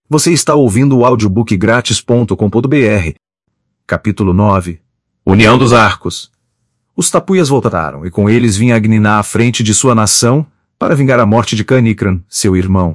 Você está ouvindo o audiobookgratis.com.br. Capítulo 9. União dos Arcos. Os Tapuias voltaram, e com eles vinha Agniná à frente de sua nação, para vingar a morte de Canicran, seu irmão.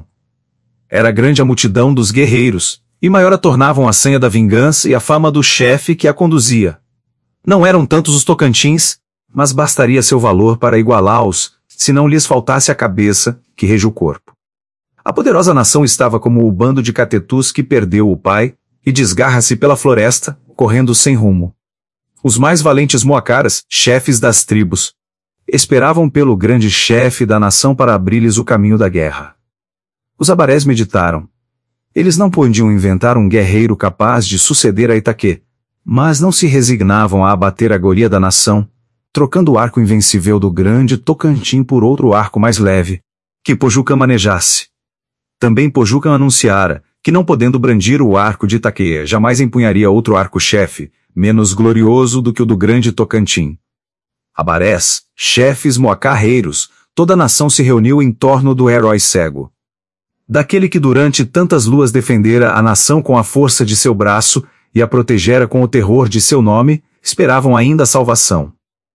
Era grande a multidão dos guerreiros, e maior a tornavam a senha da vingança e a fama do chefe que a conduzia. Não eram tantos os Tocantins, mas bastaria seu valor para igualá-los, se não lhes faltasse a cabeça, que rege o corpo. A poderosa nação estava como o bando de catetus que perdeu o pai, e desgarra-se pela floresta, correndo sem rumo. Os mais valentes moacaras, chefes das tribos, esperavam pelo grande chefe da nação para abrir-lhes o caminho da guerra. Os abarés meditaram. Eles não podiam inventar um guerreiro capaz de suceder a Itaquê, mas não se resignavam a abater a Goria da nação, trocando o arco invencível do grande Tocantim por outro arco mais leve, que Pojucã manejasse. Também Pojucã anunciara que, não podendo brandir o arco de Itaquê, jamais empunharia outro arco-chefe, menos glorioso do que o do grande Tocantim. Abarés, chefes moacarreiros, toda a nação se reuniu em torno do herói cego. Daquele que durante tantas luas defendera a nação com a força de seu braço e a protegera com o terror de seu nome, esperavam ainda a salvação.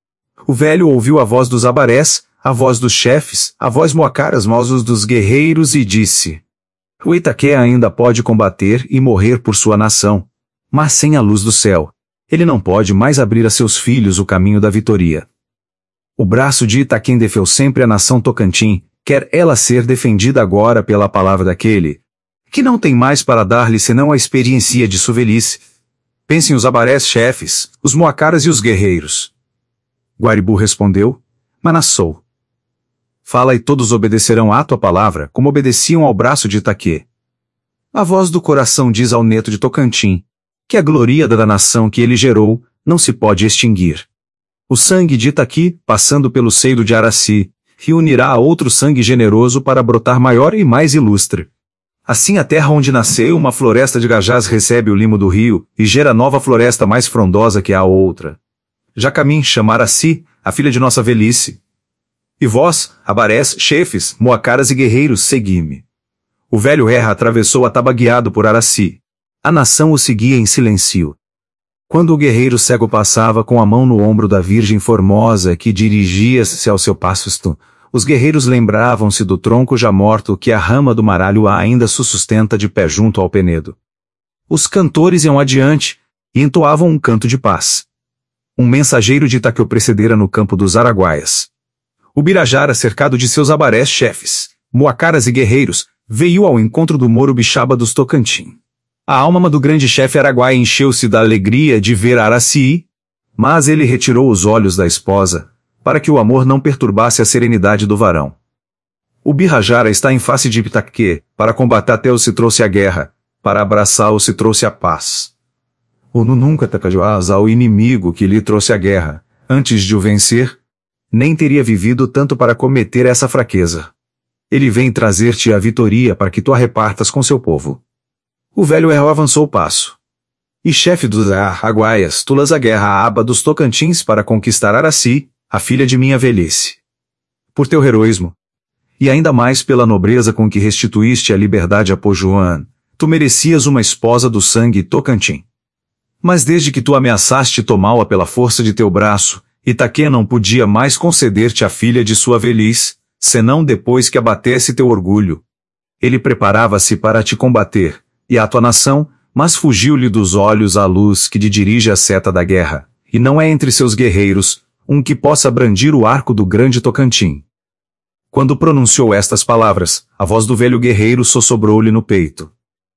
O velho ouviu a voz dos abarés, a voz dos chefes, a voz moacaras mausos dos guerreiros e disse: o Itaquê ainda pode combater e morrer por sua nação, mas sem a luz do céu, ele não pode mais abrir a seus filhos o caminho da vitória. O braço de Itaquém defendeu sempre a nação Tocantim, quer ela ser defendida agora pela palavra daquele, que não tem mais para dar-lhe senão a experiência de sua velhice. Pensem os abarés chefes, os moacaras e os guerreiros. Guaribu respondeu: Manassou. Fala e todos obedecerão à tua palavra, como obedeciam ao braço de Itaquê. A voz do coração diz ao neto de Tocantim, que a gloria da nação que ele gerou, não se pode extinguir. O sangue de Itaqui, passando pelo seio de Araci, reunirá a outro sangue generoso para brotar maior e mais ilustre. Assim a terra onde nasceu uma floresta de gajás recebe o limo do rio, e gera nova floresta mais frondosa que a outra. Jacamim chama Araci, a filha de nossa velhice. E vós, abarés, chefes, moacaras e guerreiros, segui-me. O velho Erra atravessou a taba guiado por Araci. A nação o seguia em silêncio. Quando o guerreiro cego passava com a mão no ombro da Virgem Formosa que dirigia-se ao seu passo, os guerreiros lembravam-se do tronco já morto que a rama do maralho ainda sustenta de pé junto ao penedo. Os cantores iam adiante, e entoavam um canto de paz. Um mensageiro de Itaquê o precedera no campo dos Araguaias. O Birajara, cercado de seus abarés chefes, moacaras e guerreiros, veio ao encontro do Moro Bixaba dos Tocantim. A alma do grande chefe araguaia encheu-se da alegria de ver Araci, mas ele retirou os olhos da esposa, para que o amor não perturbasse a serenidade do varão. O Birajara está em face de Itaquê, para combater até o se trouxe a guerra, para abraçar o se trouxe a paz. O Nu nunca tacajoás ao inimigo que lhe trouxe a guerra, antes de o vencer, nem teria vivido tanto para cometer essa fraqueza. Ele vem trazer-te a vitória para que tu a repartas com seu povo. O velho Erro avançou o passo. E chefe dos Araguaias, tulas a guerra à aba dos Tocantins para conquistar Araci, a filha de minha velhice. Por teu heroísmo, e ainda mais pela nobreza com que restituíste a liberdade a Pojuã, tu merecias uma esposa do sangue Tocantim. Mas desde que tu ameaçaste tomá-la pela força de teu braço, Itaquê não podia mais conceder-te a filha de sua velhice, senão depois que abatesse teu orgulho. Ele preparava-se para te combater, e a tua nação, mas fugiu-lhe dos olhos a luz que lhe dirige a seta da guerra, e não é entre seus guerreiros um que possa brandir o arco do grande Tocantim. Quando pronunciou estas palavras, a voz do velho guerreiro sussurrou-lhe no peito.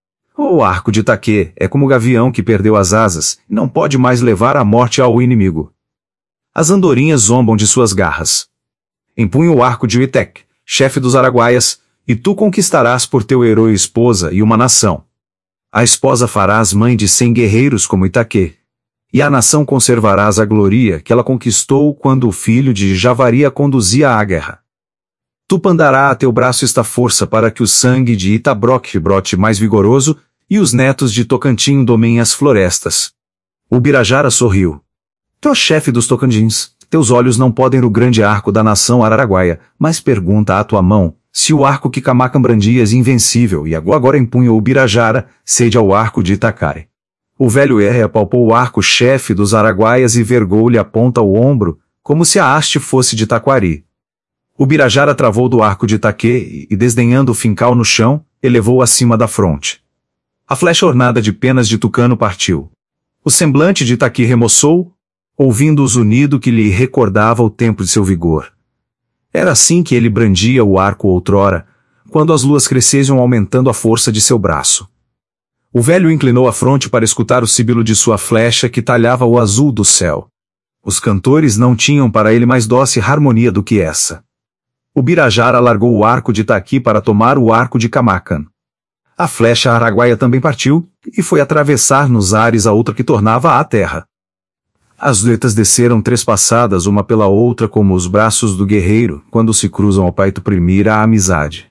O arco de Itaquê é como o gavião que perdeu as asas, e não pode mais levar a morte ao inimigo. As andorinhas zombam de suas garras. Empunha o arco de Uitec, chefe dos Araguaias, e tu conquistarás por teu herói esposa e uma nação. A esposa farás mãe de 100 guerreiros como Itaquê, e a nação conservarás a gloria que ela conquistou quando o filho de Javari a conduzia à guerra. Tu pandará a teu braço esta força para que o sangue de Itabroque brote mais vigoroso, e os netos de Tocantim domem as florestas. O Birajara sorriu. Tu és chefe dos Tocantins, teus olhos não podem ver o grande arco da nação araguaia, mas pergunta à tua mão, Se o arco que Camacan brandia é invencível e agora empunha o Ubirajara, cede ao arco de Itacaí. O velho R apalpou o arco-chefe dos araguaias e vergou-lhe a ponta ao ombro, como se a haste fosse de taquari. O Ubirajara travou do arco de Itaquê e, desdenhando o fincal no chão, elevou acima da fronte. A flecha ornada de penas de tucano partiu. O semblante de Itaquê remoçou, ouvindo o zunido que lhe recordava o tempo de seu vigor. Era assim que ele brandia o arco outrora, quando as luas cresciam aumentando a força de seu braço. O velho inclinou a fronte para escutar o sibilo de sua flecha que talhava o azul do céu. Os cantores não tinham para ele mais doce harmonia do que essa. O Ubirajara largou o arco de Itaqui para tomar o arco de Camacan. A flecha araguaia também partiu, e foi atravessar nos ares a outra que tornava a terra. As duetas desceram trespassadas uma pela outra como os braços do guerreiro, quando se cruzam ao peito primir a amizade.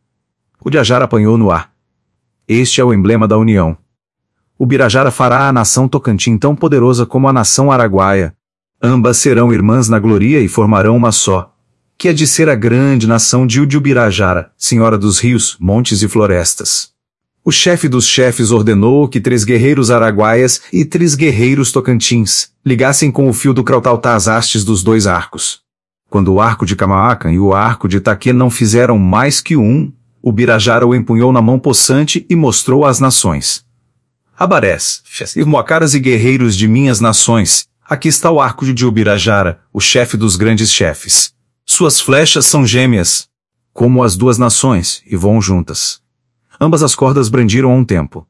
O Ubirajara apanhou no ar. Este é o emblema da união. O Ubirajara fará a nação Tocantins tão poderosa como a nação araguaia. Ambas serão irmãs na gloria e formarão uma só, que é de ser a grande nação de Ubirajara, senhora dos rios, montes e florestas. O chefe dos chefes ordenou que 3 guerreiros araguaias e 3 guerreiros tocantins ligassem com o fio do Crautaltá as hastes dos 2 arcos. Quando o arco de Camacan e o arco de Itaquê não fizeram mais que um, o Ubirajara o empunhou na mão possante e mostrou às nações. Abarés, Moacaras e guerreiros de minhas nações, aqui está o arco de Ubirajara, o chefe dos grandes chefes. Suas flechas são gêmeas, como as 2 nações, e voam juntas. Ambas as cordas brandiram a um tempo.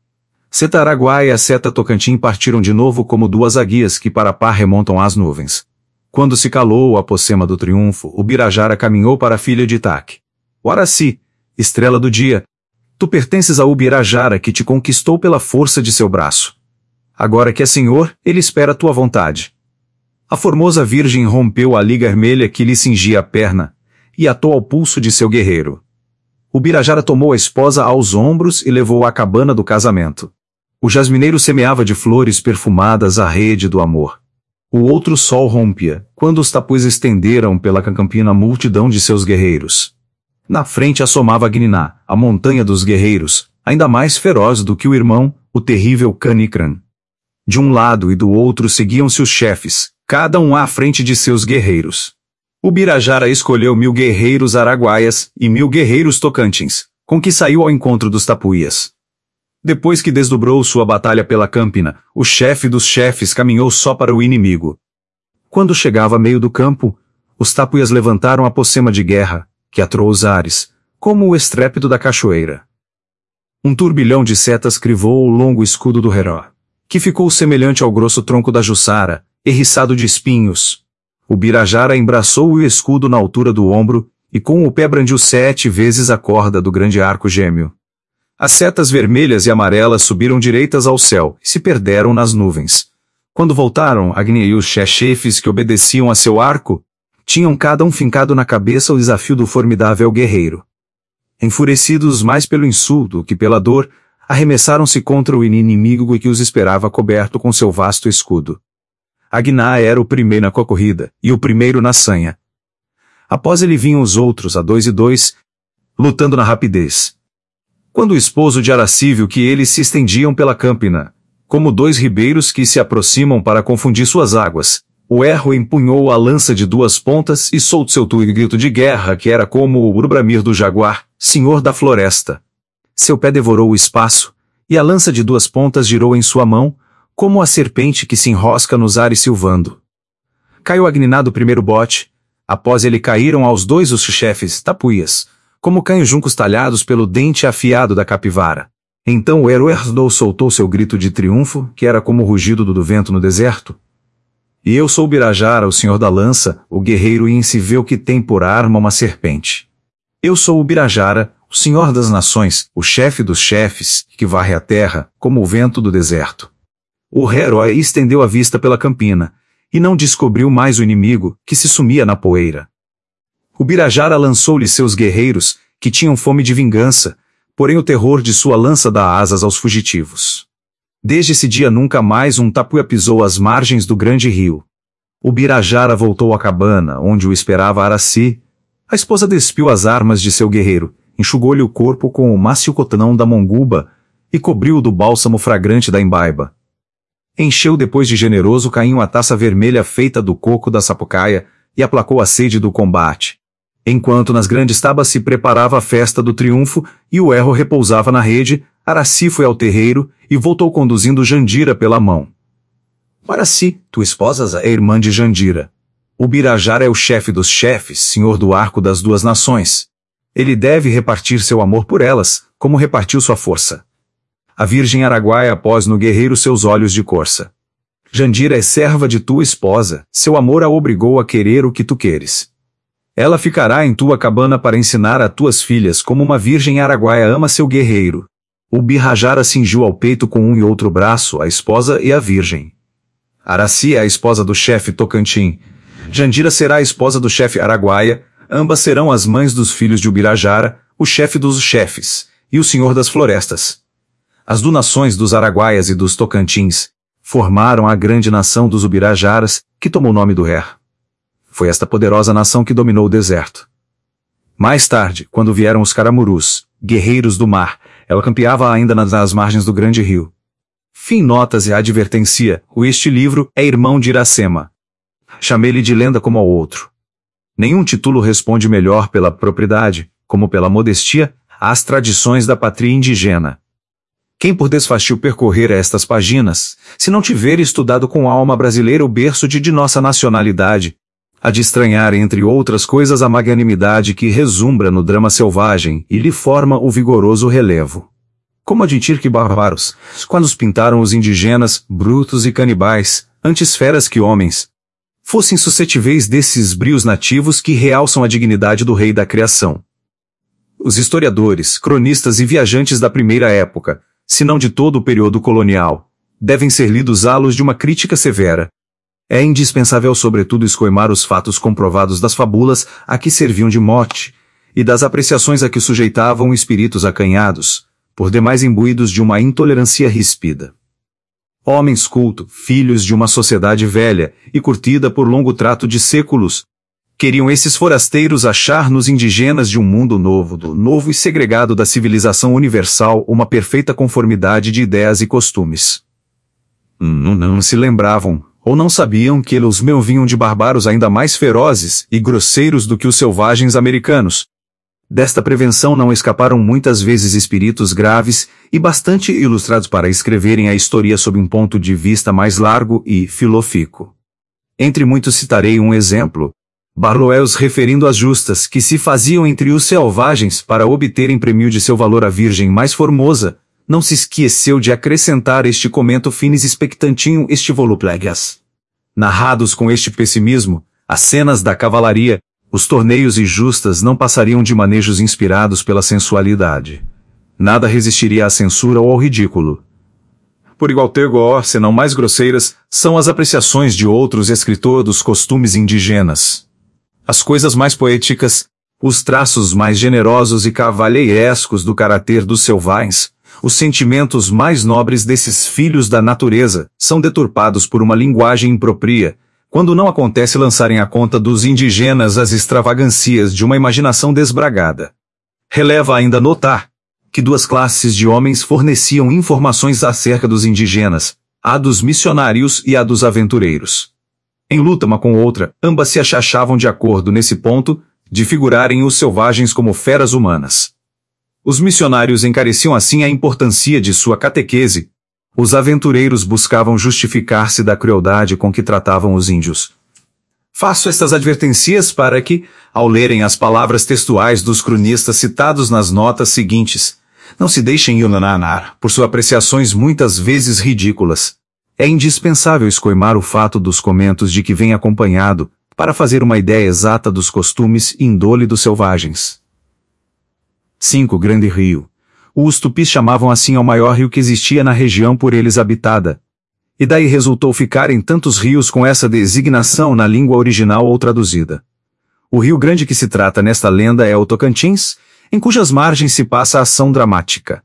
Seta Araguaia e a Seta Tocantins partiram de novo como 2 águias que para par remontam às nuvens. Quando se calou a pocema do triunfo, o Ubirajara caminhou para a filha de Itaque. O Araci, estrela do dia, tu pertences ao Ubirajara que te conquistou pela força de seu braço. Agora que é senhor, ele espera tua vontade. A formosa virgem rompeu a liga vermelha que lhe cingia a perna, e atou ao pulso de seu guerreiro. O Ubirajara tomou a esposa aos ombros e levou-a à cabana do casamento. O jasmineiro semeava de flores perfumadas a rede do amor. O outro sol rompia, quando os tapuis estenderam pela campina a multidão de seus guerreiros. Na frente assomava Gniná, a montanha dos guerreiros, ainda mais feroz do que o irmão, o terrível Canicran. De um lado e do outro seguiam-se os chefes, cada um à frente de seus guerreiros. O Ubirajara escolheu 1000 guerreiros araguaias e 1000 guerreiros tocantins, com que saiu ao encontro dos tapuias. Depois que desdobrou sua batalha pela campina, o chefe dos chefes caminhou só para o inimigo. Quando chegava a meio do campo, os tapuias levantaram a pocema de guerra, que atrou os ares, como o estrépito da cachoeira. Um turbilhão de setas crivou o longo escudo do Heró, que ficou semelhante ao grosso tronco da Jussara, erriçado de espinhos. O Ubirajara embraçou o escudo na altura do ombro, e com o pé brandiu 7 vezes a corda do grande arco gêmeo. As setas vermelhas e amarelas subiram direitas ao céu e se perderam nas nuvens. Quando voltaram, Agni e os chefes que obedeciam a seu arco, tinham cada um fincado na cabeça o desafio do formidável guerreiro. Enfurecidos mais pelo insulto que pela dor, arremessaram-se contra o inimigo que os esperava coberto com seu vasto escudo. Agná era o primeiro na corrida, e o primeiro na sanha. Após ele vinham os outros a 2 e 2, lutando na rapidez. Quando o esposo de Araci viu que eles se estendiam pela campina, como 2 ribeiros que se aproximam para confundir suas águas, o Erro empunhou a lança de 2 pontas e soltou seu grito de guerra que era como o urbramir do jaguar, senhor da floresta. Seu pé devorou o espaço, e a lança de 2 pontas girou em sua mão, como a serpente que se enrosca nos ares silvando. Caiu Agniná do primeiro bote, após ele caíram aos 2 os chefes, tapuias, como canhos juncos talhados pelo dente afiado da capivara. Então o herói soltou seu grito de triunfo, que era como o rugido do vento no deserto. E eu sou Ubirajara, o senhor da lança, o guerreiro invencível que tem por arma uma serpente. Eu sou Ubirajara, o senhor das nações, o chefe dos chefes, que varre a terra, como o vento do deserto. O herói estendeu a vista pela campina, e não descobriu mais o inimigo, que se sumia na poeira. O Ubirajara lançou-lhe seus guerreiros, que tinham fome de vingança, porém o terror de sua lança dá asas aos fugitivos. Desde esse dia nunca mais um tapuia pisou as margens do grande rio. O Ubirajara voltou à cabana, onde o esperava Araci, A esposa despiu as armas de seu guerreiro, enxugou-lhe o corpo com o mácio cotonão da monguba e cobriu-o do bálsamo fragrante da Imbaiba. Encheu depois de generoso cainho a taça vermelha feita do coco da sapucaia e aplacou a sede do combate. Enquanto nas grandes tabas se preparava a festa do triunfo e o erro repousava na rede, Araci foi ao terreiro e voltou conduzindo Jandira pela mão. Araci, tua esposa é irmã de Jandira. O Birajara é o chefe dos chefes, senhor do arco das duas nações. Ele deve repartir seu amor por elas, como repartiu sua força. A Virgem Araguaia pôs no guerreiro seus olhos de corça. Jandira é serva de tua esposa, seu amor a obrigou a querer o que tu queres. Ela ficará em tua cabana para ensinar a tuas filhas como uma Virgem Araguaia ama seu guerreiro. O Birajara cingiu ao peito com um e outro braço a esposa e a Virgem. Araci é a esposa do chefe Tocantins. Jandira será a esposa do chefe Araguaia, ambas serão as mães dos filhos de Ubirajara, o chefe dos chefes, e o senhor das florestas. As nações dos Araguaias e dos Tocantins formaram a grande nação dos Ubirajaras, que tomou o nome do Her. Foi esta poderosa nação que dominou o deserto. Mais tarde, quando vieram os Caramurus, guerreiros do mar, ela campeava ainda nas margens do grande rio. Fim notas e advertência, este livro é irmão de Iracema. Chamei-lhe de lenda como ao outro. Nenhum título responde melhor pela propriedade, como pela modestia, às tradições da pátria indigena. Quem por desfastio percorrer estas páginas, se não tiver estudado com alma brasileira o berço de nossa nacionalidade, há de estranhar entre outras coisas a magnanimidade que resumbra no drama selvagem e lhe forma o vigoroso relevo. Como admitir que bárbaros, quando os pintaram os indígenas, brutos e canibais, antes feras que homens, fossem suscetíveis desses brios nativos que realçam a dignidade do rei da criação. Os historiadores, cronistas e viajantes da primeira época, se não de todo o período colonial, devem ser lidos à luz de uma crítica severa. É indispensável sobretudo escoimar os fatos comprovados das fábulas a que serviam de mote, e das apreciações a que sujeitavam espíritos acanhados, por demais imbuídos de uma intolerância ríspida. Homens cultos, filhos de uma sociedade velha e curtida por longo trato de séculos, queriam esses forasteiros achar nos indígenas de um mundo novo, do novo e segregado da civilização universal, uma perfeita conformidade de ideias e costumes. Não se lembravam, ou não sabiam que eles vinham de bárbaros ainda mais ferozes e grosseiros do que os selvagens americanos. Desta prevenção não escaparam muitas vezes espíritos graves e bastante ilustrados para escreverem a história sob um ponto de vista mais largo e filosófico. Entre muitos citarei um exemplo. Barloels referindo às justas que se faziam entre os selvagens para obterem prêmio de seu valor a virgem mais formosa, não se esqueceu de acrescentar este comento finis expectantium este voluplegas. Narrados com este pessimismo, as cenas da cavalaria, os torneios e justas não passariam de manejos inspirados pela sensualidade. Nada resistiria à censura ou ao ridículo. Por igual tergo, senão mais grosseiras, são as apreciações de outros escritores dos costumes indígenas. As coisas mais poéticas, os traços mais generosos e cavalheirescos do caráter dos selvagens, os sentimentos mais nobres desses filhos da natureza, são deturpados por uma linguagem imprópria, quando não acontece lançarem à conta dos indígenas as extravagâncias de uma imaginação desbragada. Releva ainda notar que duas classes de homens forneciam informações acerca dos indígenas, a dos missionários e a dos aventureiros. Em luta uma com outra, ambas se achavam de acordo nesse ponto, de figurarem os selvagens como feras humanas. Os missionários encareciam assim a importância de sua catequese. Os aventureiros buscavam justificar-se da crueldade com que tratavam os índios. Faço estas advertências para que, ao lerem as palavras textuais dos cronistas citados nas notas seguintes, não se deixem enganar por suas apreciações muitas vezes ridículas. É indispensável escoimar o fato dos comentos de que vem acompanhado, para fazer uma ideia exata dos costumes e índole dos selvagens. 5. Grande Rio. Os tupis chamavam assim ao maior rio que existia na região por eles habitada. E daí resultou ficarem tantos rios com essa designação na língua original ou traduzida. O rio grande que se trata nesta lenda é o Tocantins, em cujas margens se passa a ação dramática.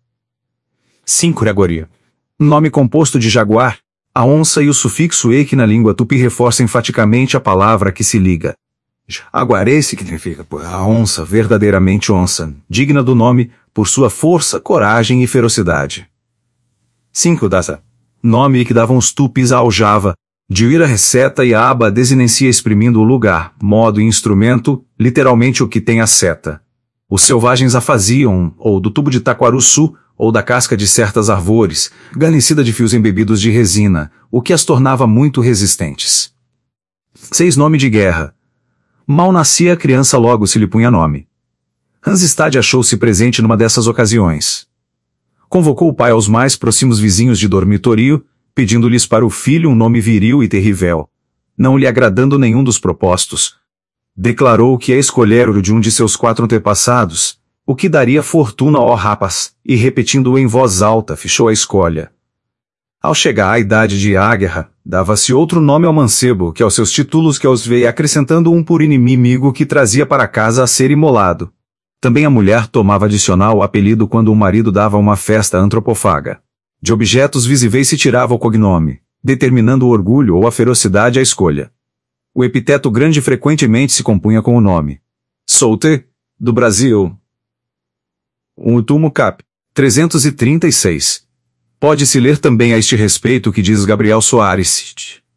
5. Jaguari. Nome composto de jaguar, a onça e o sufixo e que na língua tupi reforça enfaticamente a palavra que se liga. Jaguaré significa a onça, verdadeiramente onça, digna do nome, por sua força, coragem e ferocidade. 5. Dasa. Nome que davam os tupis ao Java, de ira receta e a aba desinencia exprimindo o lugar, modo e instrumento, literalmente o que tem a seta. Os selvagens a faziam, ou do tubo de taquaruçu, ou da casca de certas árvores, garnecida de fios embebidos de resina, o que as tornava muito resistentes. 6. Nome de guerra. Mal nascia a criança, logo se lhe punha nome. Hansstad achou-se presente numa dessas ocasiões. Convocou o pai aos mais próximos vizinhos de dormitorio, pedindo-lhes para o filho um nome viril e terrível. Não lhe agradando nenhum dos propostos, declarou que ia escolher o de um de seus 4 antepassados, o que daria fortuna ao rapaz, e repetindo-o em voz alta, fechou a escolha. Ao chegar à idade de Águerra, dava-se outro nome ao mancebo, que aos seus títulos que aos veio acrescentando um por inimigo que trazia para casa a ser imolado. Também a mulher tomava adicional apelido quando o marido dava uma festa antropofaga. De objetos visíveis se tirava o cognome, determinando o orgulho ou a ferocidade à escolha. O epiteto grande frequentemente se compunha com o nome. Solte, do Brasil. Último cap. 336. Pode-se ler também a este respeito o que diz Gabriel Soares.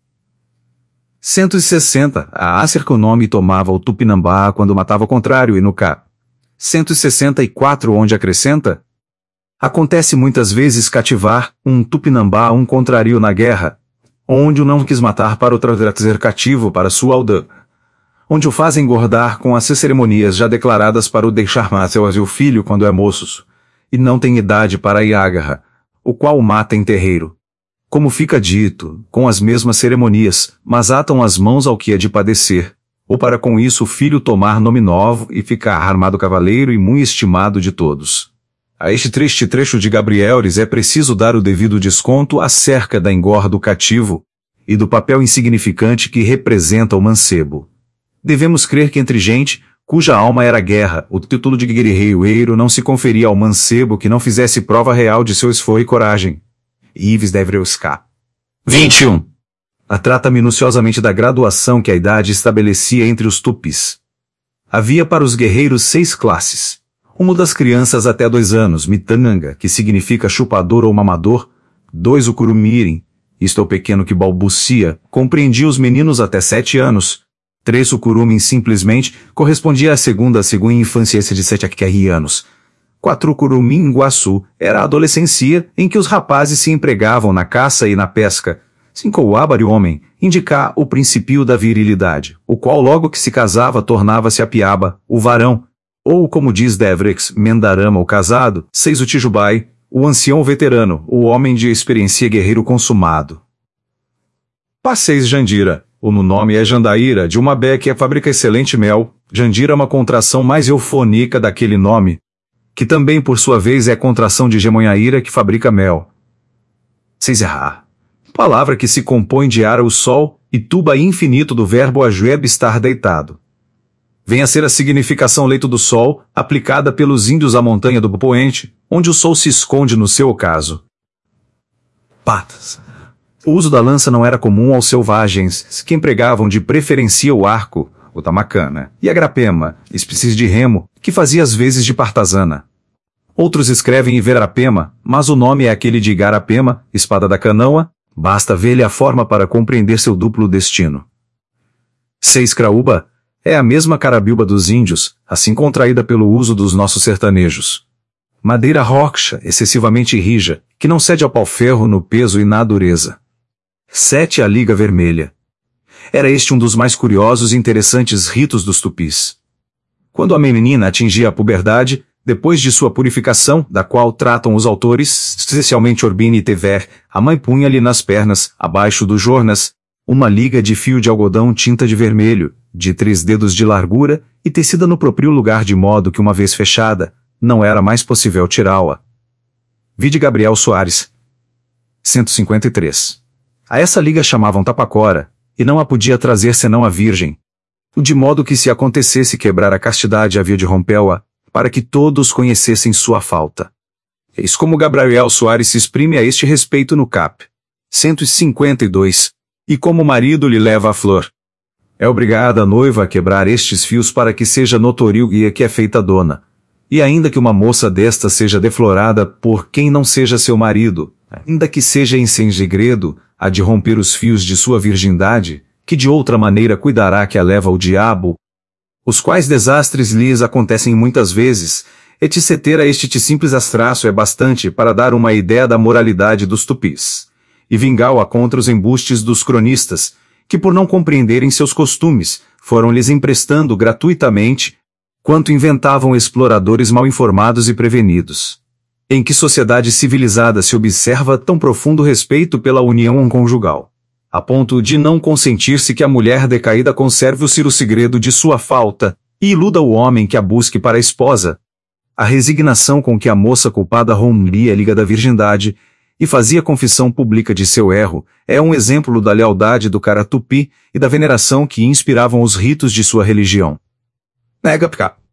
160. A acerca o nome tomava o Tupinambá quando matava o contrário e no cap. 164 onde acrescenta: acontece muitas vezes cativar um Tupinambá um contrário na guerra, onde o não quis matar para o trazer cativo para sua aldeia, onde o faz engordar com as cerimonias já declaradas para o deixar matar o filho quando é moço, e não tem idade para a Águerra, o qual o mata em terreiro. Como fica dito, com as mesmas cerimonias, mas atam as mãos ao que é de padecer, ou para com isso o filho tomar nome novo e ficar armado cavaleiro e muito estimado de todos. A este triste trecho de Gabrieles é preciso dar o devido desconto acerca da engorda do cativo e do papel insignificante que representa o mancebo. Devemos crer que entre gente, cuja alma era guerra, o título de guerreiro não se conferia ao mancebo que não fizesse prova real de seu esforço e coragem. Ives Devreuska. 21. A trata minuciosamente da graduação que a idade estabelecia entre os tupis. Havia para os guerreiros 6 classes. Uma das crianças até 2 anos, mitanga, que significa chupador ou mamador. 2 o curumirim, isto é o pequeno que balbucia, compreendia os meninos até 7 anos. 3 o curumim simplesmente, correspondia à segunda infância de 7 anos. 4 o curumim guaçu, era a adolescência em que os rapazes se empregavam na caça e na pesca. 5 o abari homem, indicar o princípio da virilidade, o qual logo que se casava tornava-se a piaba, o varão, ou como diz Devrex, mendarama o casado. 6 o tijubai, o ancião veterano, o homem de experiência guerreiro consumado. Passeis Jandira, o no nome é Jandaíra, de uma bé que fabrica excelente mel. Jandira é uma contração mais eufônica daquele nome, que também por sua vez é contração de Gemonhaíra que fabrica mel. 6 errar. Palavra que se compõe de ara o sol, e tuba infinito do verbo ajueb estar deitado. Vem a ser a significação leito do sol, aplicada pelos índios à montanha do poente, onde o sol se esconde no seu ocaso. Patas. O uso da lança não era comum aos selvagens, que empregavam de preferência o arco, o tamacana, e a grapema, espécies de remo, que fazia às vezes de partazana. Outros escrevem Iverapema, mas o nome é aquele de Igarapema, espada da canoa. Basta ver-lhe a forma para compreender seu duplo destino. 6 craúba é a mesma carabilba dos índios, assim contraída pelo uso dos nossos sertanejos. Madeira roxa, excessivamente rija, que não cede ao pau-ferro no peso e na dureza. 7 a liga vermelha. Era este um dos mais curiosos e interessantes ritos dos tupis. Quando a menina atingia a puberdade, depois de sua purificação, da qual tratam os autores, especialmente Orbini e Tever, a mãe punha-lhe nas pernas, abaixo dos jornas, uma liga de fio de algodão tinta de vermelho, de 3 dedos de largura, e tecida no próprio lugar de modo que uma vez fechada, não era mais possível tirá-la. Vide Gabriel Soares. 153. A essa liga chamavam tapacora, e não a podia trazer senão a virgem. De modo que se acontecesse quebrar a castidade havia de rompê-la, para que todos conhecessem sua falta. Eis como Gabriel Soares se exprime a este respeito no cap. 152. E como o marido lhe leva a flor. É obrigada a noiva a quebrar estes fios para que seja notório e que é feita dona. E ainda que uma moça desta seja deflorada por quem não seja seu marido, ainda que seja em segredo, há de romper os fios de sua virgindade, que de outra maneira cuidará que a leva o diabo, os quais desastres lhes acontecem muitas vezes, etc. Este simples astraço é bastante para dar uma ideia da moralidade dos tupis, e vingá-la contra os embustes dos cronistas, que por não compreenderem seus costumes, foram-lhes emprestando gratuitamente, quanto inventavam exploradores mal informados e prevenidos. Em que sociedade civilizada se observa tão profundo respeito pela união conjugal, a ponto de não consentir-se que a mulher decaída conserve o segredo de sua falta, e iluda o homem que a busque para a esposa? A resignação com que a moça culpada rompia a liga da virgindade, e fazia confissão pública de seu erro, é um exemplo da lealdade do cara tupi e da veneração que inspiravam os ritos de sua religião. Nega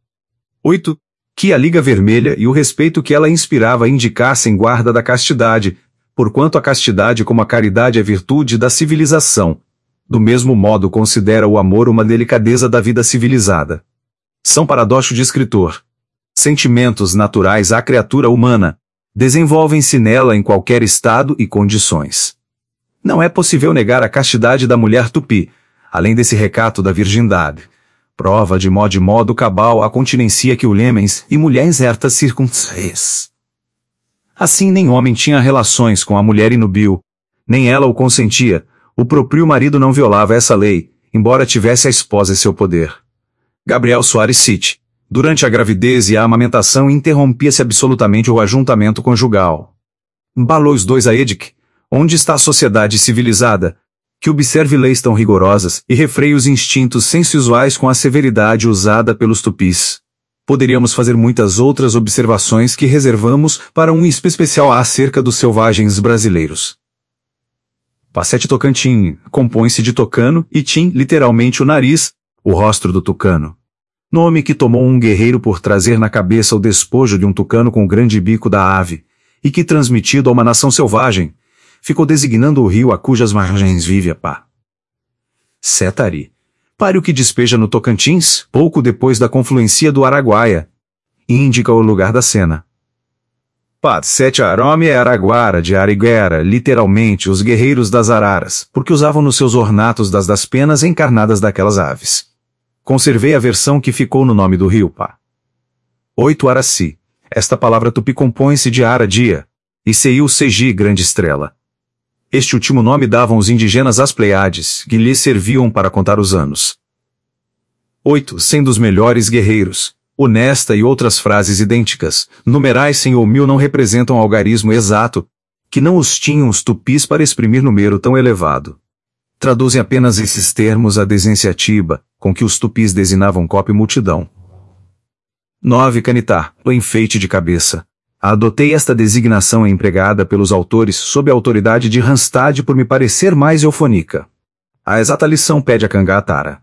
8. Que a liga vermelha e o respeito que ela inspirava indicassem guarda da castidade, porquanto a castidade como a caridade é virtude da civilização. Do mesmo modo considera o amor uma delicadeza da vida civilizada. São paradoxo de escritor. Sentimentos naturais à criatura humana, desenvolvem-se nela em qualquer estado e condições. Não é possível negar a castidade da mulher tupi, além desse recato da virgindade. Prova de modo cabal a continência que o lemens e mulher em certas circunstâncias. Assim nem homem tinha relações com a mulher inúbil, nem ela o consentia, o próprio marido não violava essa lei, embora tivesse a esposa em seu poder. Gabriel Soares City. Durante a gravidez e a amamentação interrompia-se absolutamente o ajuntamento conjugal. Balou os dois a Edic. Onde está a sociedade civilizada, que observe leis tão rigorosas e refreie os instintos sensuais com a severidade usada pelos tupis? Poderíamos fazer muitas outras observações que reservamos para um especial acerca dos selvagens brasileiros. Passete Tocantins compõe-se de tocano e tim, literalmente o nariz, o rostro do tucano. Nome que tomou um guerreiro por trazer na cabeça o despojo de um tucano com o grande bico da ave, e que, transmitido a uma nação selvagem, ficou designando o rio a cujas margens vive a pá. Setari. Pare o que despeja no Tocantins, pouco depois da confluência do Araguaia, e indica o lugar da cena. Pat Sete Arome é Araguara de Ariguera, literalmente os guerreiros das araras, porque usavam nos seus ornatos das penas encarnadas daquelas aves. Conservei a versão que ficou no nome do rio Pá. 8 Araci. Esta palavra tupi compõe-se de Ara dia, e Seiu Seji grande estrela. Este último nome davam os indígenas às Pleiades, que lhes serviam para contar os anos. 8 Sendo os melhores guerreiros. Honesta e outras frases idênticas, numerais 100 ou 1000 não representam algarismo exato, que não os tinham os tupis para exprimir número tão elevado. Traduzem apenas esses termos a desenciativa, com que os tupis designavam copa e multidão. 9 Canitá, o enfeite de cabeça. Adotei esta designação empregada pelos autores sob a autoridade de Randstad por me parecer mais eufônica. A exata lição pede a Kangatara.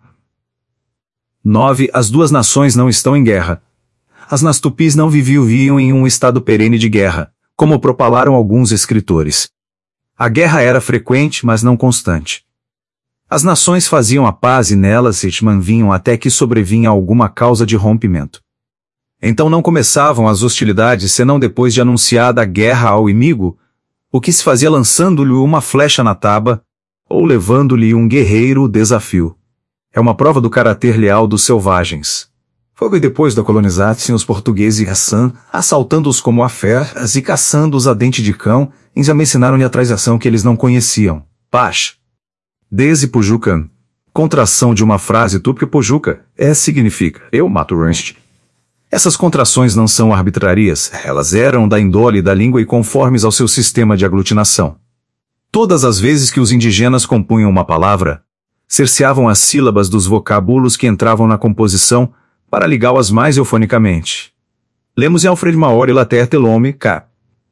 9 As duas nações não estão em guerra. As nas tupis não viviam em um estado perene de guerra, como propalaram alguns escritores. A guerra era frequente, mas não constante. As nações faziam a paz e nelas se manvinham até que sobrevinha alguma causa de rompimento. Então não começavam as hostilidades senão depois de anunciada a guerra ao inimigo, o que se fazia lançando-lhe uma flecha na taba, ou levando-lhe um guerreiro o desafio. É uma prova do caráter leal dos selvagens. Foi depois da colonização os portugueses e Hassan, assaltando-os como a feras e caçando-os a dente de cão, já me ensinaram-lhe a traição que eles não conheciam. Paz. Desde Pujucan. Contração de uma frase tupi Pojuca, significa, eu mato Ranch. Essas contrações não são arbitrárias, elas eram da índole da língua e conformes ao seu sistema de aglutinação. Todas as vezes que os indígenas compunham uma palavra, cerceavam as sílabas dos vocábulos que entravam na composição, para ligá-las mais eufonicamente. Lemos em Alfred Maori Later Telome, K.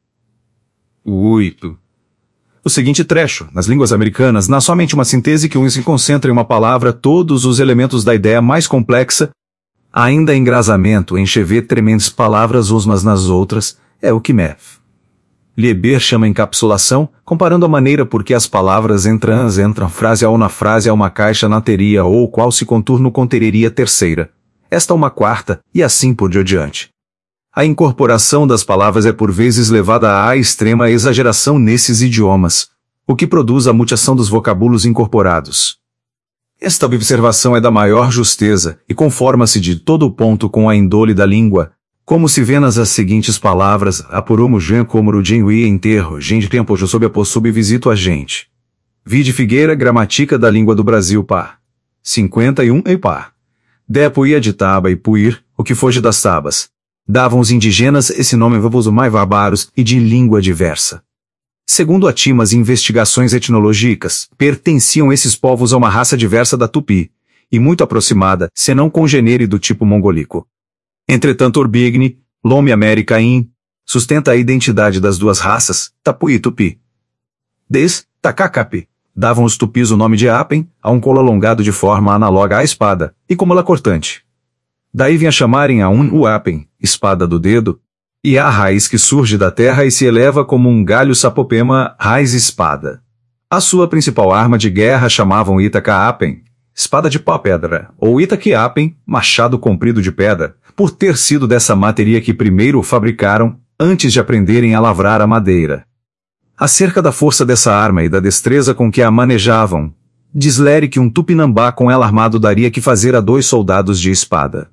8. O seguinte trecho, nas línguas americanas, não somente uma síntese que se concentra em uma palavra todos os elementos da ideia mais complexa, ainda engrasamento, enchever tremendas palavras umas nas outras, é o que mef. Lieber chama encapsulação, comparando a maneira por que as palavras entram frase a ou na frase a uma caixa na teria ou qual se contorno contereria terceira, esta uma quarta, e assim por diante. A incorporação das palavras é por vezes levada à extrema exageração nesses idiomas, o que produz a mutação dos vocábulos incorporados. Esta observação é da maior justeza e conforma-se de todo ponto com a índole da língua, como se vê nas as seguintes palavras, apuromo gen como gen enterro, gente tempo sob a possub visito a gente. Vide Figueira, Gramatica da Língua do Brasil, pá. 51 e pá. Depo ia de taba e puir, o que foge das tabas. Davam os indígenas esse nome vavoso mais barbaros e de língua diversa. Segundo atimas investigações etnológicas, pertenciam esses povos a uma raça diversa da Tupi, e muito aproximada, senão congênere do tipo mongolico. Entretanto Urbigny, Lome Americain, sustenta a identidade das duas raças, Tapu e Tupi. Tacacapi, davam os tupis o nome de Apen, a um colo alongado de forma análoga à espada, e como ela cortante. Daí vinha chamarem a o Apen, espada do dedo, e a raiz que surge da terra e se eleva como um galho sapopema, raiz-espada. A sua principal arma de guerra chamavam Itaca-Apen, espada de pau-pedra, ou Itaque-Apen, machado comprido de pedra, por ter sido dessa matéria que primeiro o fabricaram, antes de aprenderem a lavrar a madeira. Acerca da força dessa arma e da destreza com que a manejavam, diz-lhe que um tupinambá com ela armado daria que fazer a 2 soldados de espada.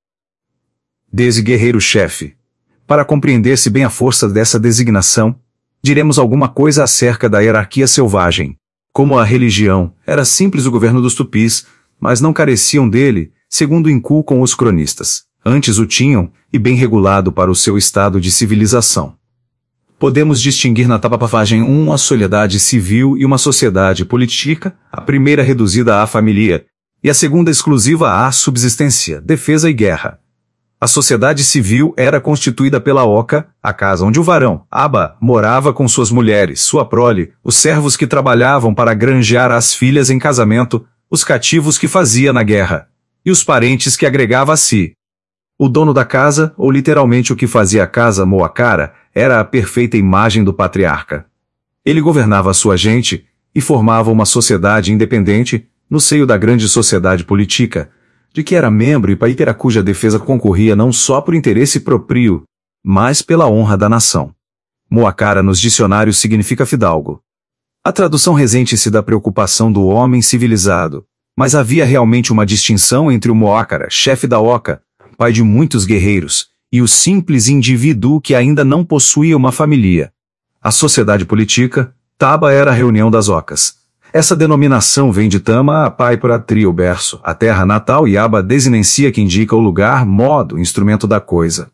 Guerreiro-chefe. Para compreender-se bem a força dessa designação, diremos alguma coisa acerca da hierarquia selvagem. Como a religião era simples o governo dos tupis, mas não careciam dele, segundo inculcam os cronistas. Antes o tinham, e bem regulado para o seu estado de civilização. Podemos distinguir na tapapavagem uma sociedade civil e uma sociedade política, a primeira reduzida à família, e a segunda exclusiva à subsistência, defesa e guerra. A sociedade civil era constituída pela oca, a casa onde o varão, Aba, morava com suas mulheres, sua prole, os servos que trabalhavam para granjear as filhas em casamento, os cativos que fazia na guerra, e os parentes que agregava a si. O dono da casa, ou literalmente o que fazia a casa Moacara, era a perfeita imagem do patriarca. Ele governava a sua gente, e formava uma sociedade independente, no seio da grande sociedade política, de que era membro e para cuja defesa concorria não só por interesse próprio, mas pela honra da nação. Moacara nos dicionários significa fidalgo. A tradução resente-se da preocupação do homem civilizado, mas havia realmente uma distinção entre o Moacara, chefe da oca, pai de muitos guerreiros, e o simples indivíduo que ainda não possuía uma família. A sociedade política, Taba era a reunião das ocas. Essa denominação vem de Tama a pai para trio berço, a terra natal e Aba desinencia que indica o lugar, modo, instrumento da coisa.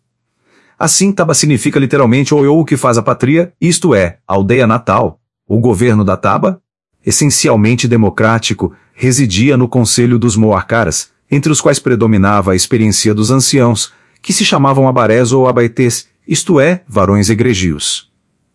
Assim Taba significa literalmente o que faz a pátria, isto é, a aldeia natal. O governo da Taba, essencialmente democrático, residia no conselho dos Moacaras, entre os quais predominava a experiência dos anciãos, que se chamavam abarés ou abaetés, isto é, varões egregios.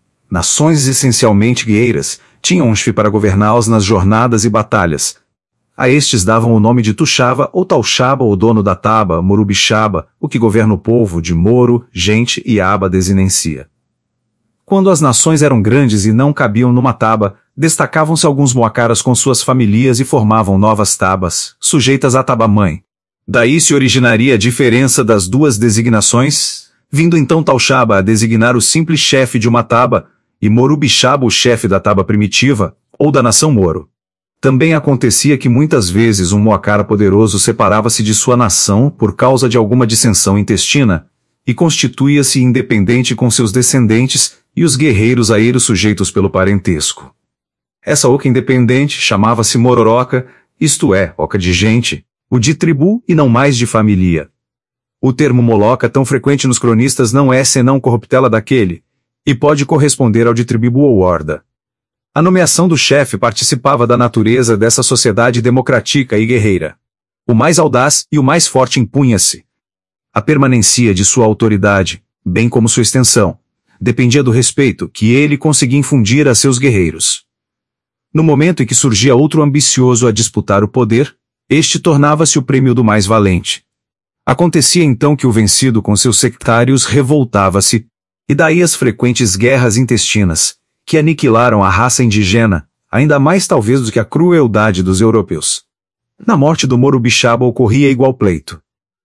Nações essencialmente guerreiras, tinham um chefe para governá-los nas jornadas e batalhas. A estes davam o nome de Tuxaba ou Tauxaba, o dono da Taba, Morubixaba, o que governa o povo de Moro, gente e Aba desinencia. Quando as nações eram grandes e não cabiam numa Taba, destacavam-se alguns Moacaras com suas famílias e formavam novas Tabas, sujeitas à Taba-mãe. Daí se originaria a diferença das duas designações, vindo então Tauxaba a designar o simples chefe de uma Taba, e Morubixaba o chefe da Taba primitiva, ou da nação Moro. Também acontecia que muitas vezes um Moacara poderoso separava-se de sua nação por causa de alguma dissensão intestina, e constituía-se independente com seus descendentes e os guerreiros a ele sujeitos pelo parentesco. Essa oca independente chamava-se Mororoca, isto é, oca de gente, o de tribu e não mais de família. O termo Moloca tão frequente nos cronistas não é senão corruptela daquele, e pode corresponder ao de tribo ou horda. A nomeação do chefe participava da natureza dessa sociedade democrática e guerreira. O mais audaz e o mais forte impunha-se. A permanência de sua autoridade, bem como sua extensão, dependia do respeito que ele conseguia infundir a seus guerreiros. No momento em que surgia outro ambicioso a disputar o poder, este tornava-se o prêmio do mais valente. Acontecia então que o vencido com seus sectários revoltava-se, E daí as frequentes guerras intestinas, que aniquilaram a raça indigena, ainda mais talvez do que a crueldade dos europeus. Na morte do Morubixaba ocorria igual pleito.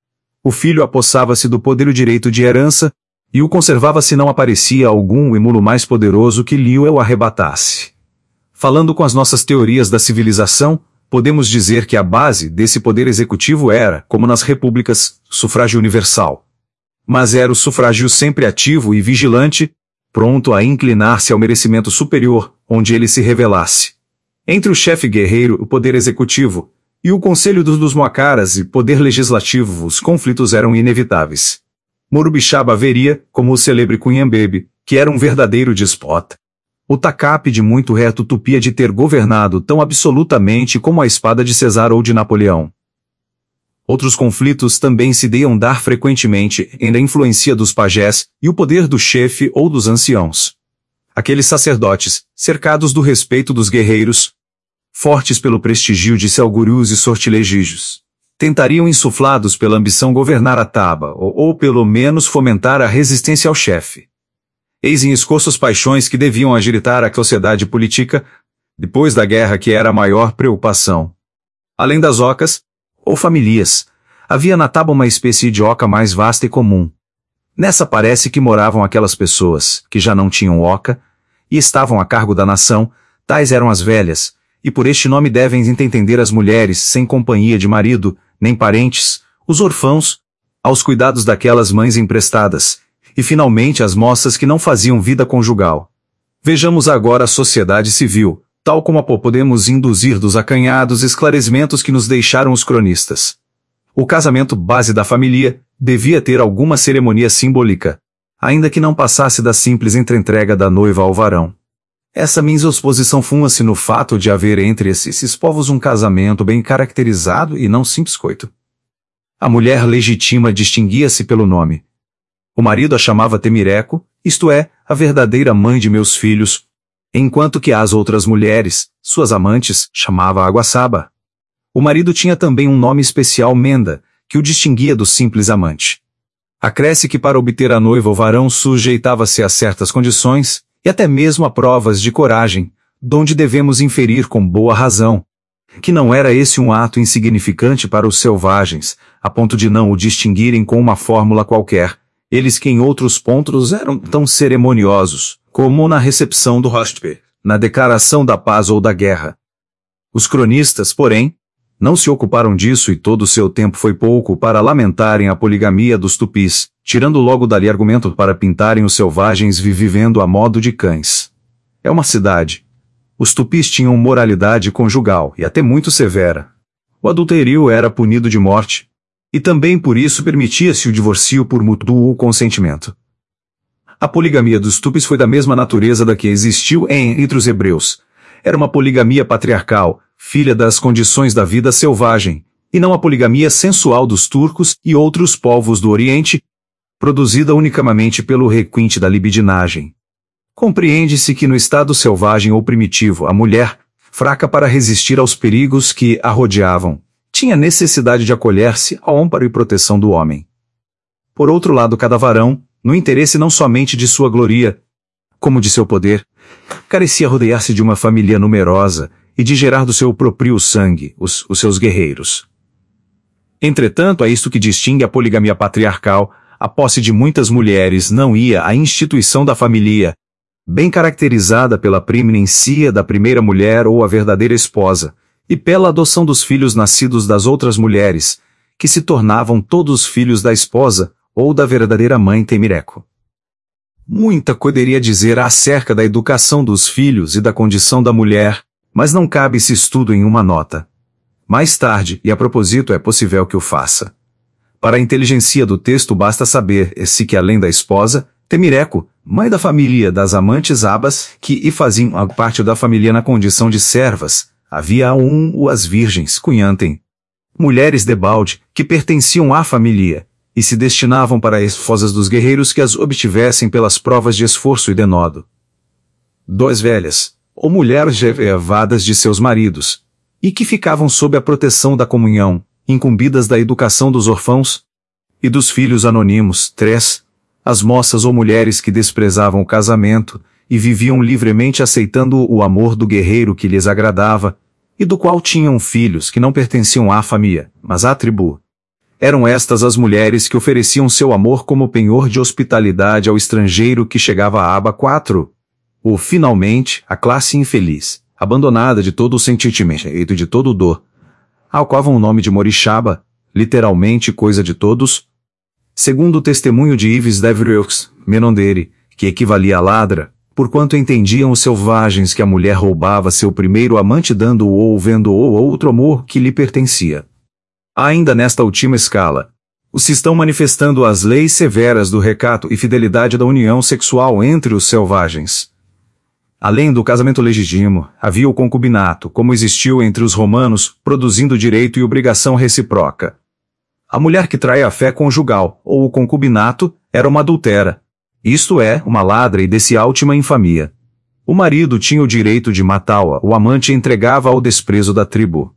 O filho apossava-se do poder e o direito de herança, e o conservava se não aparecia algum emulo mais poderoso que lhe o arrebatasse. Falando com as nossas teorias da civilização, podemos dizer que a base desse poder executivo era, como nas repúblicas, sufrágio universal. Mas era o sufrágio sempre ativo e vigilante, pronto a inclinar-se ao merecimento superior, onde ele se revelasse. Entre o chefe guerreiro, o poder executivo, e o conselho dos Moacaras e poder legislativo, os conflitos eram inevitáveis. Morubixaba veria, como o célebre Cunhambebe, que era um verdadeiro despota. O tacape de muito reto Tupia de ter governado tão absolutamente como a espada de Cesar ou de Napoleão. Outros conflitos também se deiam dar frequentemente entre a influência dos pajés e o poder do chefe ou dos anciãos. Aqueles sacerdotes, cercados do respeito dos guerreiros, fortes pelo prestígio de seus gurus e sortilegígios, tentariam insuflados pela ambição governar a Taba ou pelo menos fomentar a resistência ao chefe. Eis em escoço as paixões que deviam agiritar a sociedade política, depois da guerra que era a maior preocupação. Além das ocas, ou famílias, havia na Taba uma espécie de oca mais vasta e comum. Nessa parece que moravam aquelas pessoas, que já não tinham oca, e estavam a cargo da nação, tais eram as velhas, e por este nome devem entender as mulheres sem companhia de marido, nem parentes, os orfãos, aos cuidados daquelas mães emprestadas, e finalmente as moças que não faziam vida conjugal. Vejamos agora a sociedade civil, tal como a podemos induzir dos acanhados esclarecimentos que nos deixaram os cronistas. O casamento base da família devia ter alguma cerimônia simbólica, ainda que não passasse da simples entrega da noiva ao varão. Essa exposição funda-se no fato de haver entre esses povos um casamento bem caracterizado e não simples coito. A mulher legítima distinguia-se pelo nome. O marido a chamava Temireco, isto é, a verdadeira mãe de meus filhos, enquanto que as outras mulheres, suas amantes, chamava Aguaçaba. O marido tinha também um nome especial Menda, que o distinguia do simples amante. Acresce que para obter a noiva o varão sujeitava-se a certas condições, e até mesmo a provas de coragem, donde devemos inferir com boa razão, que não era esse um ato insignificante para os selvagens, a ponto de não o distinguirem com uma fórmula qualquer, eles que em outros pontos eram tão cerimoniosos, como na recepção do hóspede, na declaração da paz ou da guerra. Os cronistas, porém, não se ocuparam disso e todo o seu tempo foi pouco para lamentarem a poligamia dos tupis, tirando logo dali argumento para pintarem os selvagens vivendo a modo de cães. É uma cidade. Os tupis tinham moralidade conjugal e até muito severa. O adultério era punido de morte, e também por isso permitia-se o divórcio por mútuo consentimento. A poligamia dos tupis foi da mesma natureza da que existiu entre os hebreus. Era uma poligamia patriarcal, filha das condições da vida selvagem, e não a poligamia sensual dos turcos e outros povos do Oriente, produzida unicamente pelo requinte da libidinagem. Compreende-se que no estado selvagem ou primitivo a mulher, fraca para resistir aos perigos que a rodeavam, tinha necessidade de acolher-se ao amparo e proteção do homem. Por outro lado, cada varão, no interesse não somente de sua gloria, como de seu poder, carecia rodear-se de uma família numerosa e de gerar do seu próprio sangue os seus guerreiros. Entretanto, é isto que distingue a poligamia patriarcal. A posse de muitas mulheres não ia à instituição da família, bem caracterizada pela preeminência da primeira mulher ou a verdadeira esposa, e pela adoção dos filhos nascidos das outras mulheres, que se tornavam todos filhos da esposa ou da verdadeira mãe Temireco. Muita poderia dizer acerca da educação dos filhos e da condição da mulher, mas não cabe esse estudo em uma nota. Mais tarde, e a propósito é possível que o faça. Para a inteligência do texto basta saber se que além da esposa, Temireco, mãe da família das amantes abas, que faziam parte da família na condição de servas, havia as virgens, cunhantem, mulheres debalde, que pertenciam à família, e se destinavam para as esposas dos guerreiros que as obtivessem pelas provas de esforço e denodo. 2 velhas, ou mulheres levadas de seus maridos, e que ficavam sob a proteção da comunhão, incumbidas da educação dos órfãos e dos filhos anônimos. 3. as moças ou mulheres que desprezavam o casamento e viviam livremente aceitando o amor do guerreiro que lhes agradava, e do qual tinham filhos que não pertenciam à família, mas à tribo. Eram estas as mulheres que ofereciam seu amor como penhor de hospitalidade ao estrangeiro que chegava à aba 4. Ou, finalmente, a classe infeliz, abandonada de todo o sentimento e de todo o dor, ao qual o nome de Morixaba, literalmente coisa de todos. Segundo o testemunho de Yves Devreux, Menondere, que equivalia a ladra, porquanto entendiam os selvagens que a mulher roubava seu primeiro amante dando-o ou vendo-o outro amor que lhe pertencia. Ainda nesta última escala, se estão manifestando as leis severas do recato e fidelidade da união sexual entre os selvagens. Além do casamento legítimo, havia o concubinato, como existiu entre os romanos, produzindo direito e obrigação recíproca. A mulher que trai a fé conjugal, ou o concubinato, era uma adultera, isto é, uma ladra e desse última infamia. O marido tinha o direito de matá-la, o amante entregava ao desprezo da tribo.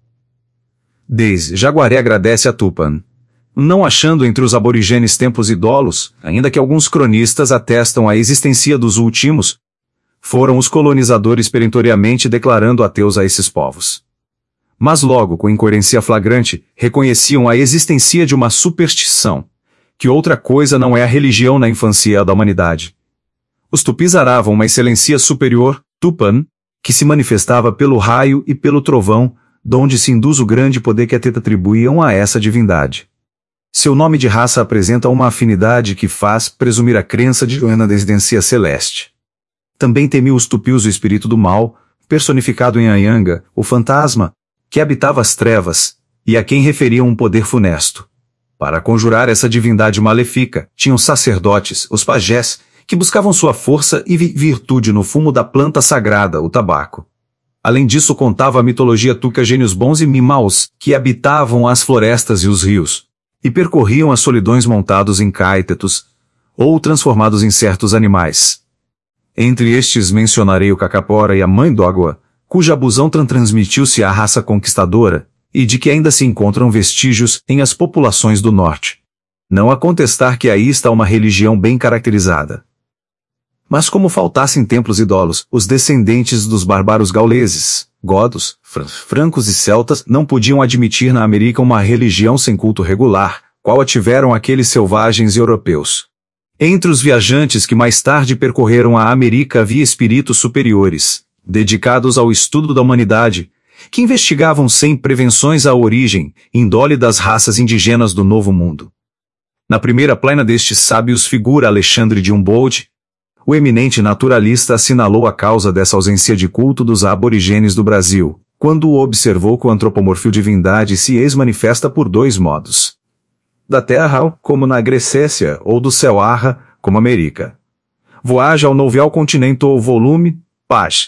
Jaguaré agradece a Tupan. Não achando entre os aborígenes templos ídolos, ainda que alguns cronistas atestam a existência dos últimos, foram os colonizadores perentoriamente declarando ateus a esses povos. Mas logo, com incoerência flagrante, reconheciam a existência de uma superstição, que outra coisa não é a religião na infância da humanidade. Os tupis aravam uma excelência superior, Tupan, que se manifestava pelo raio e pelo trovão, donde se induz o grande poder que atribuíam a essa divindade. Seu nome de raça apresenta uma afinidade que faz presumir a crença de uma descendência celeste. Também temiam os tupis o espírito do mal, personificado em Anhanga, o fantasma, que habitava as trevas, e a quem referiam um poder funesto. Para conjurar essa divindade maléfica, tinham sacerdotes, os pajés, que buscavam sua força e virtude no fumo da planta sagrada, o tabaco. Além disso, contava a mitologia tuca gênios bons e maus, que habitavam as florestas e os rios, e percorriam as solidões montados em caítetos, ou transformados em certos animais. Entre estes mencionarei o Cacapora e a Mãe d'Água, cuja abusão transmitiu-se à raça conquistadora, e de que ainda se encontram vestígios em as populações do norte. Não há contestar que aí está uma religião bem caracterizada. Mas como faltassem templos ídolos, os descendentes dos bárbaros gauleses, godos, francos e celtas não podiam admitir na América uma religião sem culto regular, qual a tiveram aqueles selvagens europeus. Entre os viajantes que mais tarde percorreram a América havia espíritos superiores, dedicados ao estudo da humanidade, que investigavam sem prevenções a origem, índole das raças indígenas do Novo Mundo. Na primeira plana destes sábios figura Alexandre de Humboldt. O eminente naturalista assinalou a causa dessa ausência de culto dos aborígenes do Brasil, quando o observou que o antropomorfio divindade se ex-manifesta por dois modos. Da terra, como na Grécia, ou do céu arra, como América. Voage ao novial continente ou volume, page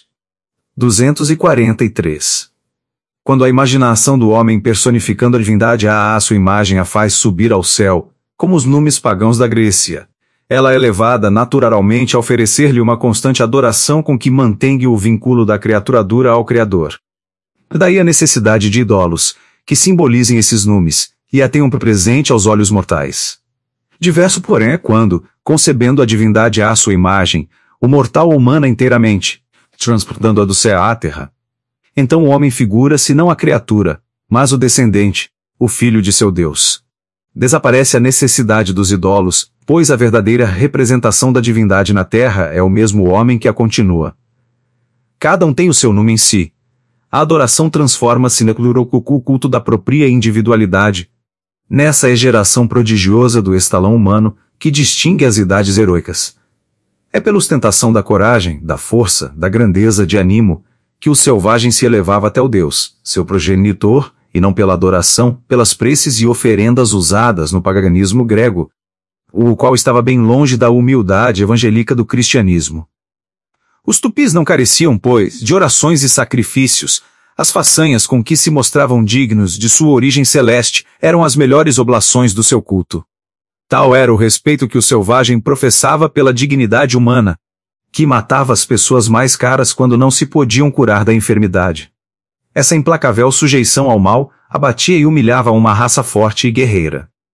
243. Quando a imaginação do homem personificando a divindade à sua imagem a faz subir ao céu, como os numes pagãos da Grécia, ela é levada naturalmente a oferecer-lhe uma constante adoração com que mantém o vínculo da criatura dura ao Criador. Daí a necessidade de ídolos, que simbolizem esses numes, e a tenham presente aos olhos mortais. Diverso, porém, é quando, concebendo a divindade à sua imagem, o mortal humana inteiramente, transportando-a do céu à terra. Então o homem figura-se não a criatura, mas o descendente, o filho de seu Deus. Desaparece a necessidade dos ídolos, pois a verdadeira representação da divindade na terra é o mesmo homem que a continua. Cada um tem o seu nome em si. A adoração transforma-se no culto da própria individualidade. Nessa é geração prodigiosa do estalão humano, que distingue as idades heroicas. É pela ostentação da coragem, da força, da grandeza de ânimo, que o selvagem se elevava até o Deus, seu progenitor, e não pela adoração, pelas preces e oferendas usadas no paganismo grego, o qual estava bem longe da humildade evangélica do cristianismo. Os tupis não careciam, pois, de orações e sacrifícios. As façanhas com que se mostravam dignos de sua origem celeste eram as melhores oblações do seu culto. Tal era o respeito que o selvagem professava pela dignidade humana, que matava as pessoas mais caras quando não se podiam curar da enfermidade. Essa implacável sujeição ao mal abatia e humilhava uma raça forte e guerreira.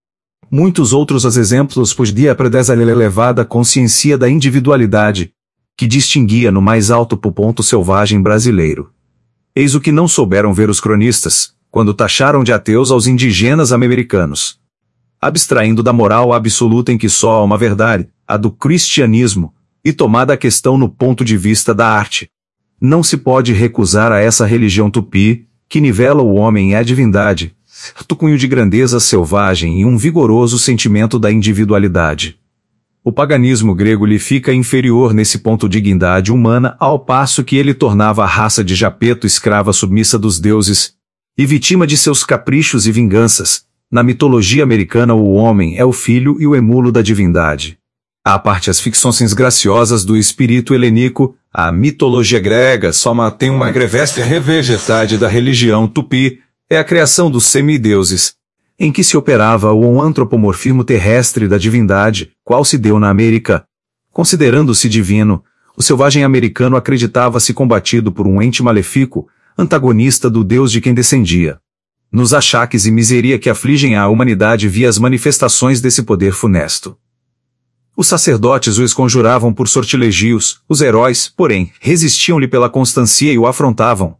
Muitos outros os exemplos podia predesa a elevada consciência da individualidade, que distinguia no mais alto ponto selvagem brasileiro. Eis o que não souberam ver os cronistas, quando taxaram de ateus aos indígenas americanos. Abstraindo da moral absoluta em que só há uma verdade, a do cristianismo, e tomada a questão no ponto de vista da arte. Não se pode recusar a essa religião tupi, que nivela o homem e a divindade, cunho de grandeza selvagem e um vigoroso sentimento da individualidade. O paganismo grego lhe fica inferior nesse ponto de dignidade humana, ao passo que ele tornava a raça de Japeto escrava submissa dos deuses, e vítima de seus caprichos e vinganças. Na mitologia americana o homem é o filho e o emulo da divindade. À parte as ficções graciosas do espírito helênico, a mitologia grega só mantém uma grevestre revegetade da religião tupi, é a criação dos semideuses, em que se operava o antropomorfismo terrestre da divindade, qual se deu na América. Considerando-se divino, o selvagem americano acreditava-se combatido por um ente malefíco, antagonista do Deus de quem descendia. Nos achaques e miseria que afligem a humanidade via as manifestações desse poder funesto. Os sacerdotes o esconjuravam por sortilegios, os heróis, porém, resistiam-lhe pela constância e o afrontavam.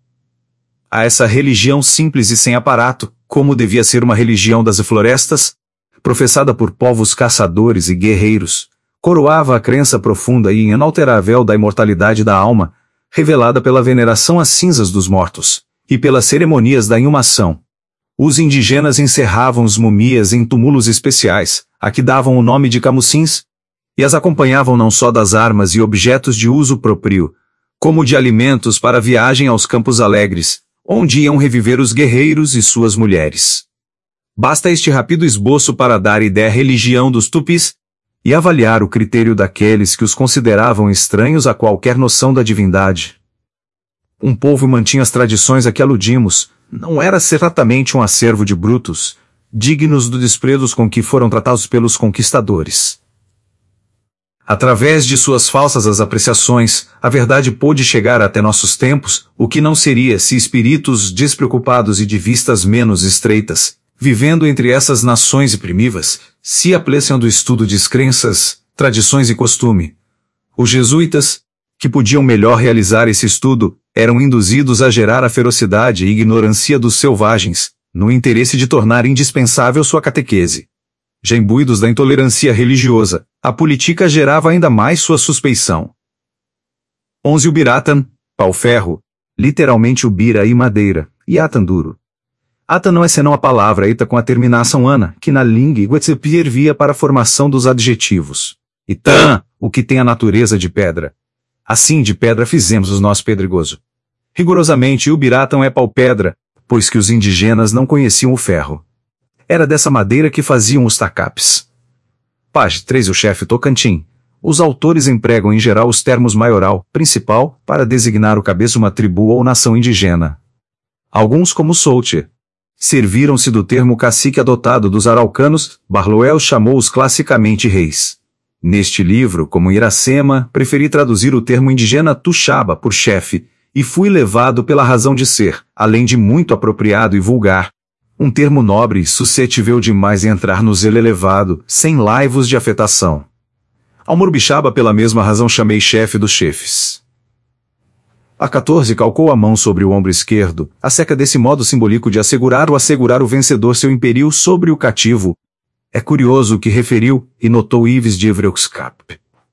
A essa religião simples e sem aparato, como devia ser uma religião das florestas, professada por povos caçadores e guerreiros, coroava a crença profunda e inalterável da imortalidade da alma, revelada pela veneração às cinzas dos mortos, e pelas cerimônias da inhumação. Os indígenas encerravam as múmias em túmulos especiais, a que davam o nome de camucins, e as acompanhavam não só das armas e objetos de uso próprio, como de alimentos para a viagem aos Campos Alegres, onde iam reviver os guerreiros e suas mulheres. Basta este rápido esboço para dar ideia à religião dos tupis, e avaliar o critério daqueles que os consideravam estranhos a qualquer noção da divindade. Um povo mantinha as tradições a que aludimos, não era certamente um acervo de brutos, dignos do desprezo com que foram tratados pelos conquistadores. Através de suas falsas apreciações, a verdade pôde chegar até nossos tempos, o que não seria se espíritos despreocupados e de vistas menos estreitas, vivendo entre essas nações primivas, se apreciam do estudo de crenças, tradições e costume. Os jesuítas, que podiam melhor realizar esse estudo, eram induzidos a gerar a ferocidade e ignorância dos selvagens, no interesse de tornar indispensável sua catequese. Já imbuídos da intolerância religiosa, a política gerava ainda mais sua suspeição. 11 Ubiratan, pau-ferro, literalmente ubira e madeira, e atan duro. Ata não é senão a palavra ita com a terminação ana, que na língua servia para a formação dos adjetivos. E tan, o que tem a natureza de pedra. Assim de pedra fizemos o nosso pedregoso. Rigorosamente Ubiratan é pau-pedra, pois que os indígenas não conheciam o ferro. Era dessa madeira que faziam os tacapes. Página 3 O chefe Tocantins. Os autores empregam em geral os termos maioral, principal, para designar o cabeça de uma tribo ou nação indígena. Alguns, como Solte, serviram-se do termo cacique adotado dos araucanos, Barloel chamou-os classicamente reis. Neste livro, como Iracema, preferi traduzir o termo indígena Tuxaba por chefe, e fui levado pela razão de ser, além de muito apropriado e vulgar, um termo nobre e suscetível demais em entrar no zelo elevado, sem laivos de afetação. Ao Morbixaba pela mesma razão chamei chefe dos chefes. A 14 calcou a mão sobre o ombro esquerdo, acerca desse modo simbólico de assegurar o vencedor seu império sobre o cativo. É curioso o que referiu, e notou Ives de Evreuxcap.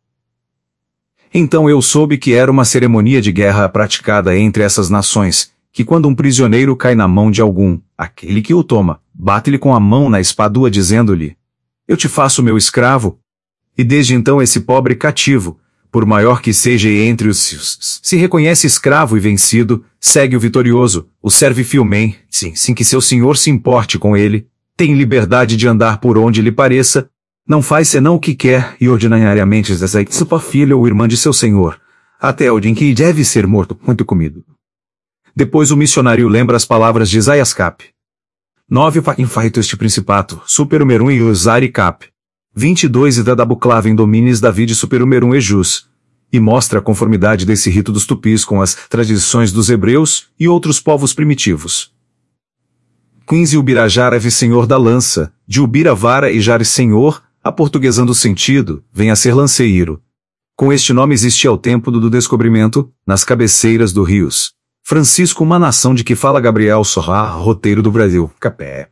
Então eu soube que era uma cerimônia de guerra praticada entre essas nações, que quando um prisioneiro cai na mão de algum, aquele que o toma, bate-lhe com a mão na espadua dizendo-lhe: eu te faço meu escravo. E desde então esse pobre cativo, por maior que seja entre os seus, se reconhece escravo e vencido, segue o vitorioso, o serve fielmente, sem que seu senhor se importe com ele, tem liberdade de andar por onde lhe pareça, não faz senão o que quer e ordinariamente deseja sua filha ou irmã de seu senhor, até o dia em que deve ser morto, muito comido. Depois o missionário lembra as palavras de Isaias Cap. 9 Infeito este principato, superumerum e usari cap. 22 E da buclave em domines David superumerum e jus. E mostra a conformidade desse rito dos tupis com as tradições dos hebreus e outros povos primitivos. 15 Ubirajara é senhor da lança, de Ubiravara e Jare senhor, aportuguesando o sentido, vem a ser lanceiro. Com este nome existia ao tempo do descobrimento, nas cabeceiras do rios. Francisco, uma nação de que fala Gabriel Sorra, roteiro do Brasil, Capé.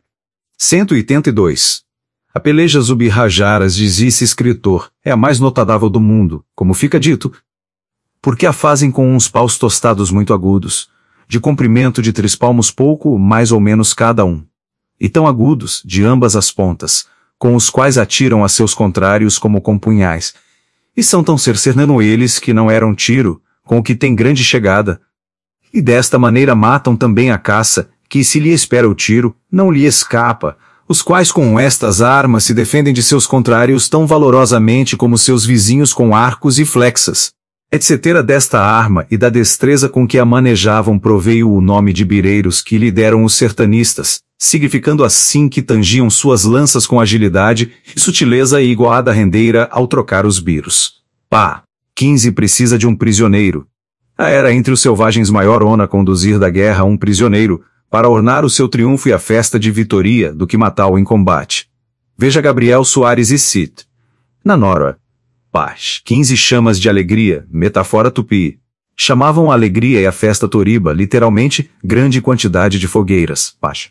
182. A peleja Ubirajaras, dizia-se escritor, é a mais notável do mundo, como fica dito, porque a fazem com uns paus tostados muito agudos, de comprimento de 3 palmos pouco mais ou menos cada um, e tão agudos, de ambas as pontas, com os quais atiram a seus contrários como com punhais, e são tão cercernando eles que não eram tiro, com o que tem grande chegada, e desta maneira matam também a caça, que se lhe espera o tiro, não lhe escapa, os quais com estas armas se defendem de seus contrários tão valorosamente como seus vizinhos com arcos e flexas, etc. Desta arma e da destreza com que a manejavam proveio o nome de bireiros que lhe deram os sertanistas, significando assim que tangiam suas lanças com agilidade e sutileza igual à rendeira ao trocar os biros. Pá! 15 precisa de um prisioneiro. Era entre os selvagens maior honra conduzir da guerra um prisioneiro, para ornar o seu triunfo e a festa de vitória, do que matá-lo em combate. Veja Gabriel Soares e Cid. Na Nora. Paz. 15 chamas de alegria, metafora tupi. Chamavam a alegria e a festa toriba, literalmente, grande quantidade de fogueiras. Paz.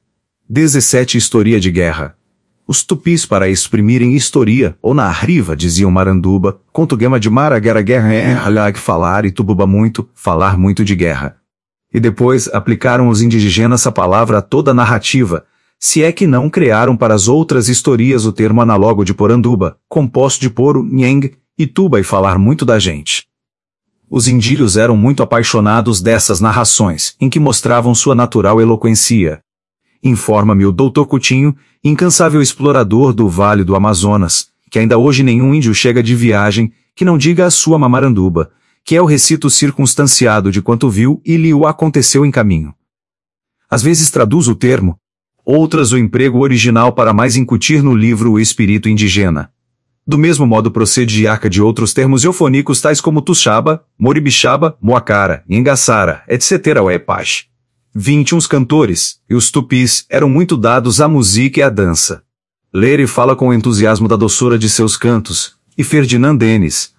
17 Historia de guerra. Os tupis para exprimirem historia, ou na riva, diziam Maranduba, contuguema de mara guerra é falar e tububa muito, falar muito de guerra. E depois aplicaram os indígenas a palavra a toda a narrativa, se é que não criaram para as outras historias o termo análogo de poranduba, composto de poro, nheng, e tuba e falar muito da gente. Os indírios eram muito apaixonados dessas narrações, em que mostravam sua natural eloquência. Informa-me o Dr. Coutinho, incansável explorador do Vale do Amazonas, que ainda hoje nenhum índio chega de viagem, que não diga a sua mamaranduba, que é o recito circunstanciado de quanto viu e lhe o aconteceu em caminho. Às vezes traduz o termo, outras o emprego original para mais incutir no livro o espírito indigena. Do mesmo modo procede Iaca de outros termos eufônicos tais como Tuxaba, Moribixaba, Moacara, Engaçara, etc. O Epache. 21 cantores, e os tupis, eram muito dados à música e à dança. Leire fala com entusiasmo da doçura de seus cantos, e Ferdinand Denis.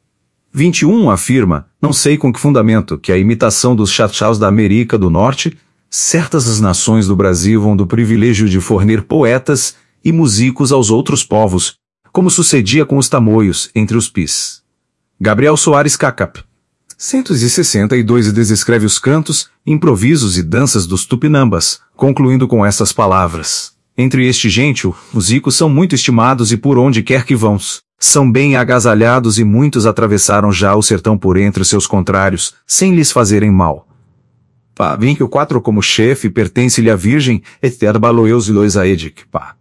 21 afirma, não sei com que fundamento, que a imitação dos chachás da América do Norte, certas as nações do Brasil vão do privilégio de fornecer poetas e músicos aos outros povos, como sucedia com os tamoios, entre os pis. Gabriel Soares Cacap. 162 descreve os cantos, improvisos e danças dos tupinambas, concluindo com estas palavras. Entre este gênio, os ricos são muito estimados e por onde quer que vão, são bem agasalhados e muitos atravessaram já o sertão por entre seus contrários, sem lhes fazerem mal. Pá, vem que o 4 como chefe pertence-lhe a virgem, eterbaloeus e loisaedic, pá.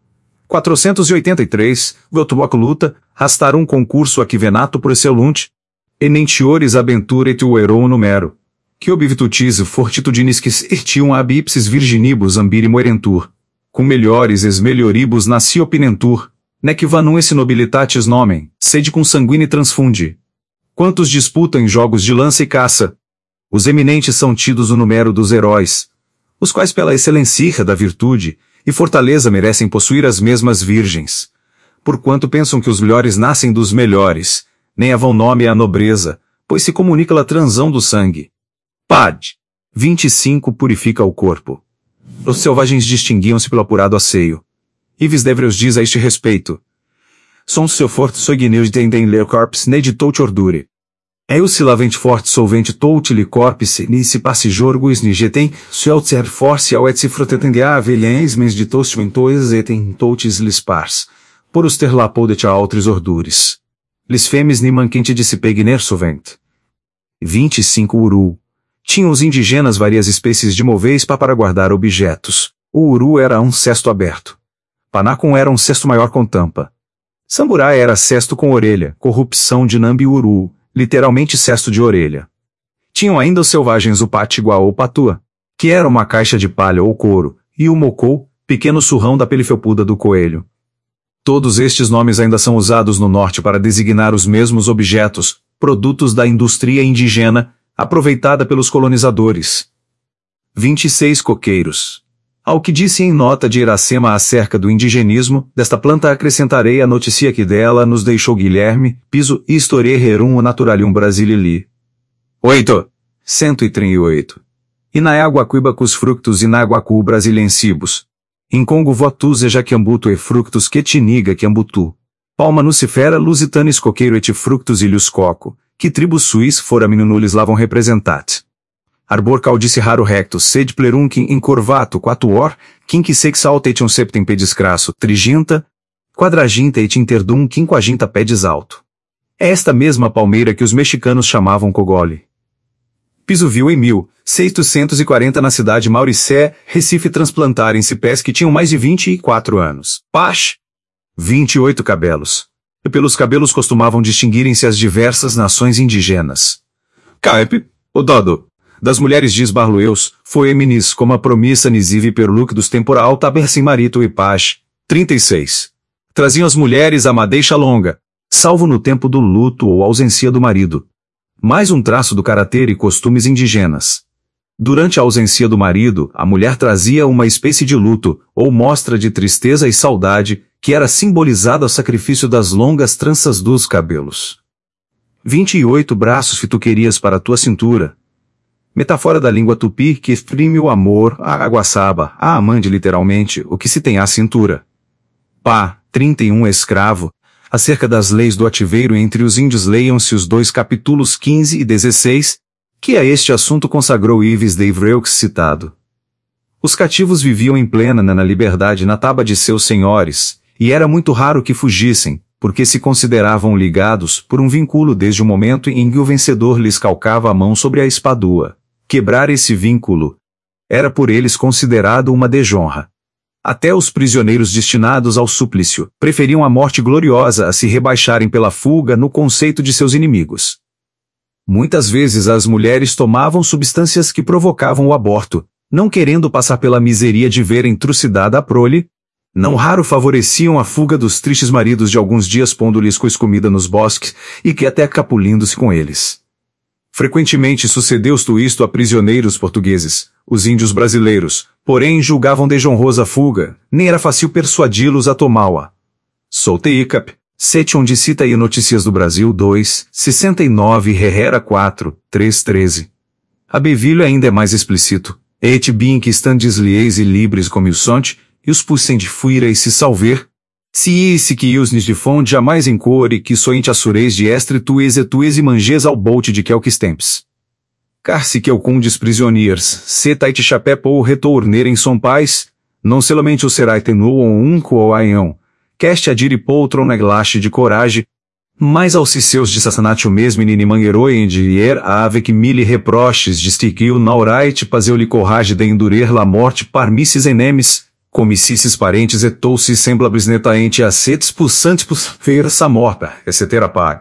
483, Veltuboc luta, rastar um concurso aquivenato por excelunte, enentiores aventura et o heron numero, que obvitutis fortitudinisquis etium ab ipsis virginibus ambiri moerentur, cum melhores es melioribus nasci opinentur, nec vanum esse nobilitatis nomen, sede com sanguine transfundi. Quantos disputam em jogos de lança e caça? Os eminentes são tidos o número dos heróis, os quais pela excelência da virtude e fortaleza merecem possuir as mesmas virgens. Porquanto pensam que os melhores nascem dos melhores, nem avão nome à nobreza, pois se comunica a transão do sangue. Pad. 25 Purifica o corpo. Os selvagens distinguiam-se pelo apurado asseio. Ives Devreus diz a este respeito. Som seu forte soigneus tendem ler corpus ned tout ordure. Eu se lavente forte solvente tout li corpus ni se passe jorgus ni jetem, suelt ser force ao et se frotetende a avelhens mens de tost ventoes etem toutis lis pars, por os ter lapodet a altres ordures. Lis femes ni manquente de se pegner sovent. 25 Uru. Tinham os indígenas várias espécies de móveis para guardar objetos. O uru era um cesto aberto. Panacum era um cesto maior com tampa. Samburá era cesto com orelha, corrupção de Nambi-Uru, literalmente cesto de orelha. Tinham ainda os selvagens o patiguá ou patua, que era uma caixa de palha ou couro, e o mocou, pequeno surrão da pele-felpuda do coelho. Todos estes nomes ainda são usados no norte para designar os mesmos objetos, produtos da indústria indigena, aproveitada pelos colonizadores. 26 Coqueiros. Ao que disse em nota de Iracema acerca do indigenismo, desta planta acrescentarei a notícia que dela nos deixou Guilherme, Piso, Histoire Rerum Naturalium Brasilii. 8. 138. Inaeaguaquibacus fructus inaeaguacu brasiliensibus. In Congo votus ejaquiambuto e fructus quetiniga quiambutu. Palma nucifera lusitanis coqueiro et fructus ilhus coco, que tribus suis foraminnulis lavam representat. Arbor caudice raro rectus sed plerunquim incurvato quatuor, quinque sexalta et septem pedis crasso, triginta, quadraginta et interdum quinquaginta pedis alto. É esta mesma palmeira que os mexicanos chamavam cogole. Piso viu em 1640 na cidade Mauricé, Recife transplantarem cipés que tinham mais de 24 anos. Pash! 28 cabelos. E pelos cabelos costumavam distinguirem-se as diversas nações indígenas. Caipe, o dodo. Das mulheres diz Barlueus, foi eminis como a promissa nisive perlucdus temporal tabersim marito e paz. 36. Traziam as mulheres a madeixa longa, salvo no tempo do luto ou ausência do marido. Mais um traço do caráter e costumes indígenas. Durante a ausência do marido, a mulher trazia uma espécie de luto, ou mostra de tristeza e saudade, que era simbolizada ao sacrifício das longas tranças dos cabelos. 28 braços fituquerias para a tua cintura. Metáfora da língua tupi que exprime o amor, a aguaçaba, a amante literalmente, o que se tem à cintura. Pá, 31 escravo. Acerca das leis do ativeiro entre os índios leiam-se os 2 capítulos 15 e 16, que a este assunto consagrou Yves de Ivreux citado. Os cativos viviam em plena na liberdade na taba de seus senhores, e era muito raro que fugissem, porque se consideravam ligados por um vínculo desde o momento em que o vencedor lhes calcava a mão sobre a espadua. Quebrar esse vínculo era por eles considerado uma desonra. Até os prisioneiros destinados ao suplício preferiam a morte gloriosa a se rebaixarem pela fuga no conceito de seus inimigos. Muitas vezes as mulheres tomavam substâncias que provocavam o aborto, não querendo passar pela miseria de verem trucidada a prole. Não raro favoreciam a fuga dos tristes maridos de alguns dias pondo-lhes comida nos bosques, e que até capulindo-se com eles. Frequentemente sucedeu-se isto a prisioneiros portugueses. Os índios brasileiros, porém, julgavam desonrosa a fuga, nem era fácil persuadi-los a tomá-la. Solteicap, 7 onde cita aí Notícias do Brasil 2, 69 Herrera 4, 3, 13. A Bevilho ainda é mais explícito. Et bien que standis lies e libres como o sonte, e os pussem de fuira e se salver. Se que usnes de fonte jamais em core que soente assureis de estre tues e manges ao bolte de quelques tempos. Car se que cundes prisioneiros, se tait chapé ou retornerem som pais, não solamente o serai tenuo ou aião, queste adire poltron neglache de coragem, mas aos seus de sassanatio mesmo inimangueroem de ier ave que mille reproches distiquiu naurait paseu-lhe corrage de endurer la morte parmissis enemis, comicissis parentes et toucis semblabris netaente acetes pulsantes feira morta, etc. pag.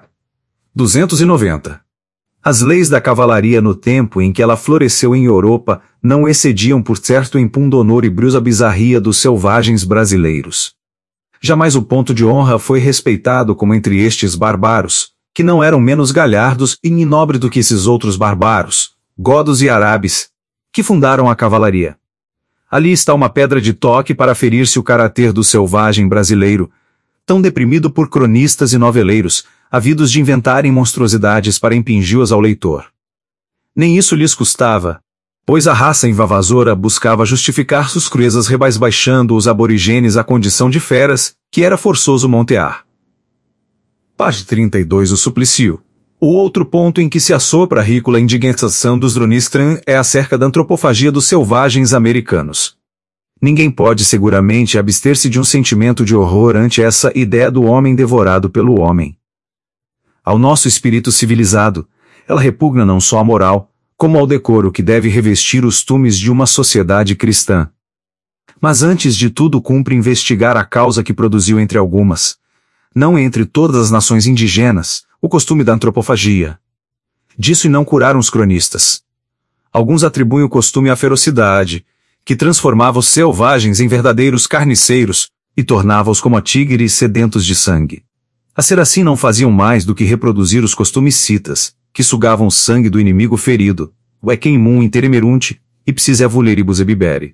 290. As leis da cavalaria no tempo em que ela floresceu em Europa não excediam por certo em pundonor e brusa bizarria dos selvagens brasileiros. Jamais o ponto de honra foi respeitado como entre estes bárbaros, que não eram menos galhardos e inobres do que esses outros bárbaros, godos e árabes, que fundaram a cavalaria. Ali está uma pedra de toque para ferir-se o caráter do selvagem brasileiro, tão deprimido por cronistas e noveleiros, havidos de inventarem monstruosidades para impingi-las ao leitor. Nem isso lhes custava, pois a raça invasora buscava justificar suas cruezas rebaixando os aborígenes à condição de feras, que era forçoso montear. Página 32 O suplício. O outro ponto em que se assopra a ridícula indignação dos Dronistran é acerca da antropofagia dos selvagens americanos. Ninguém pode seguramente abster-se de um sentimento de horror ante essa ideia do homem devorado pelo homem. Ao nosso espírito civilizado, ela repugna não só a moral, como ao decoro que deve revestir os tumes de uma sociedade cristã. Mas antes de tudo cumpre investigar a causa que produziu entre algumas, não entre todas as nações indígenas, o costume da antropofagia. Disso não curaram os cronistas. Alguns atribuem o costume à ferocidade, que transformava os selvagens em verdadeiros carniceiros, e tornava-os como a tigres sedentos de sangue. A ser assim não faziam mais do que reproduzir os costumes citas, que sugavam o sangue do inimigo ferido, o equem mun interemerunte, ipsis evuleribus ebibere.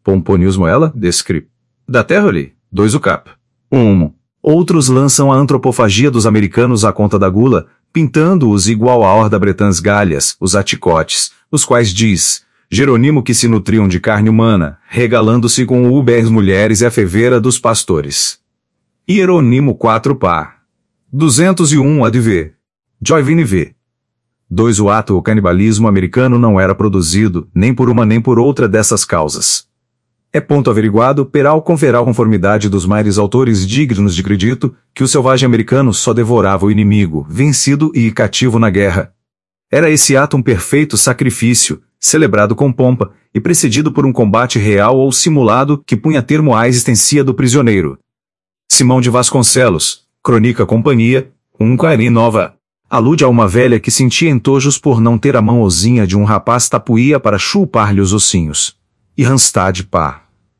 Pomponius Moela, descrip. Da Terra-lhe, 2 UCAP. 1. Outros lançam a antropofagia dos americanos à conta da gula, pintando-os igual à horda bretãs galhas, os aticotes, os quais diz Jerônimo que se nutriam de carne humana, regalando-se com o uber mulheres e a feveira dos pastores. Hierônimo 4 pá. 201 adv. Joivine v. 2 O canibalismo americano não era produzido, nem por uma nem por outra dessas causas. É ponto averiguado, peral conferal conformidade dos maiores autores dignos de acredito, que o selvagem americano só devorava o inimigo, vencido e cativo na guerra. Era esse ato um perfeito sacrifício, celebrado com pompa, e precedido por um combate real ou simulado que punha termo à existência do prisioneiro. Simão de Vasconcelos, Crônica Companhia, 1 alude a uma velha que sentia entojos por não ter a mão osinha de um rapaz tapuía para chupar-lhe os ossinhos. E Randstad pá.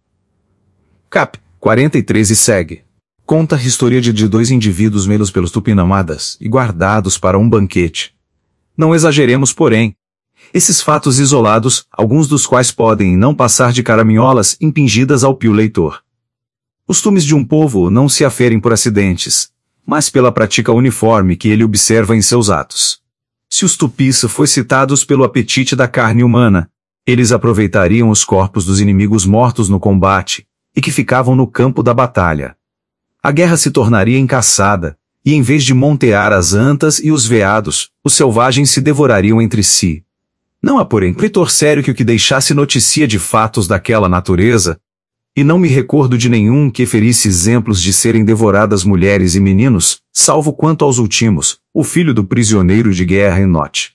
Cap. 43 e segue. Conta a história de 2 indivíduos melos pelos tupinamadas e guardados para um banquete. Não exageremos, porém. Esses fatos isolados, alguns dos quais podem não passar de caraminholas impingidas ao pio leitor. Costumes de um povo não se aferem por acidentes, mas pela prática uniforme que ele observa em seus atos. Se os tupis fossem citados pelo apetite da carne humana, eles aproveitariam os corpos dos inimigos mortos no combate, e que ficavam no campo da batalha. A guerra se tornaria encaçada, e em vez de montear as antas e os veados, os selvagens se devorariam entre si. Não há porém pretor sério que o que deixasse notícia de fatos daquela natureza, e não me recordo de nenhum que ferisse exemplos de serem devoradas mulheres e meninos, salvo quanto aos últimos, o filho do prisioneiro de guerra Enote.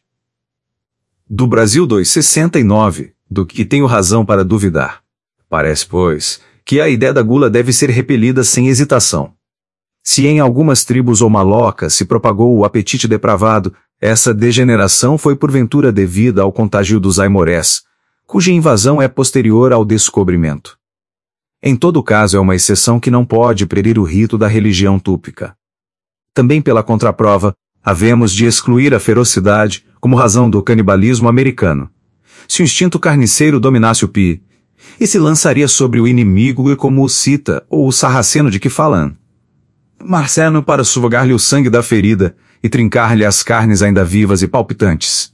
Do Brasil 269, do que tenho razão para duvidar. Parece, pois, que a ideia da gula deve ser repelida sem hesitação. Se em algumas tribos ou malocas se propagou o apetite depravado, essa degeneração foi porventura devida ao contágio dos aimorés, cuja invasão é posterior ao descobrimento. Em todo caso é uma exceção que não pode prerir o rito da religião túpica. Também pela contraprova, havemos de excluir a ferocidade como razão do canibalismo americano. Se o instinto carniceiro dominasse o pi, e se lançaria sobre o inimigo e como o cita, ou o sarraceno de que falam. Marceno para sufogar-lhe o sangue da ferida, e trincar-lhe as carnes ainda vivas e palpitantes.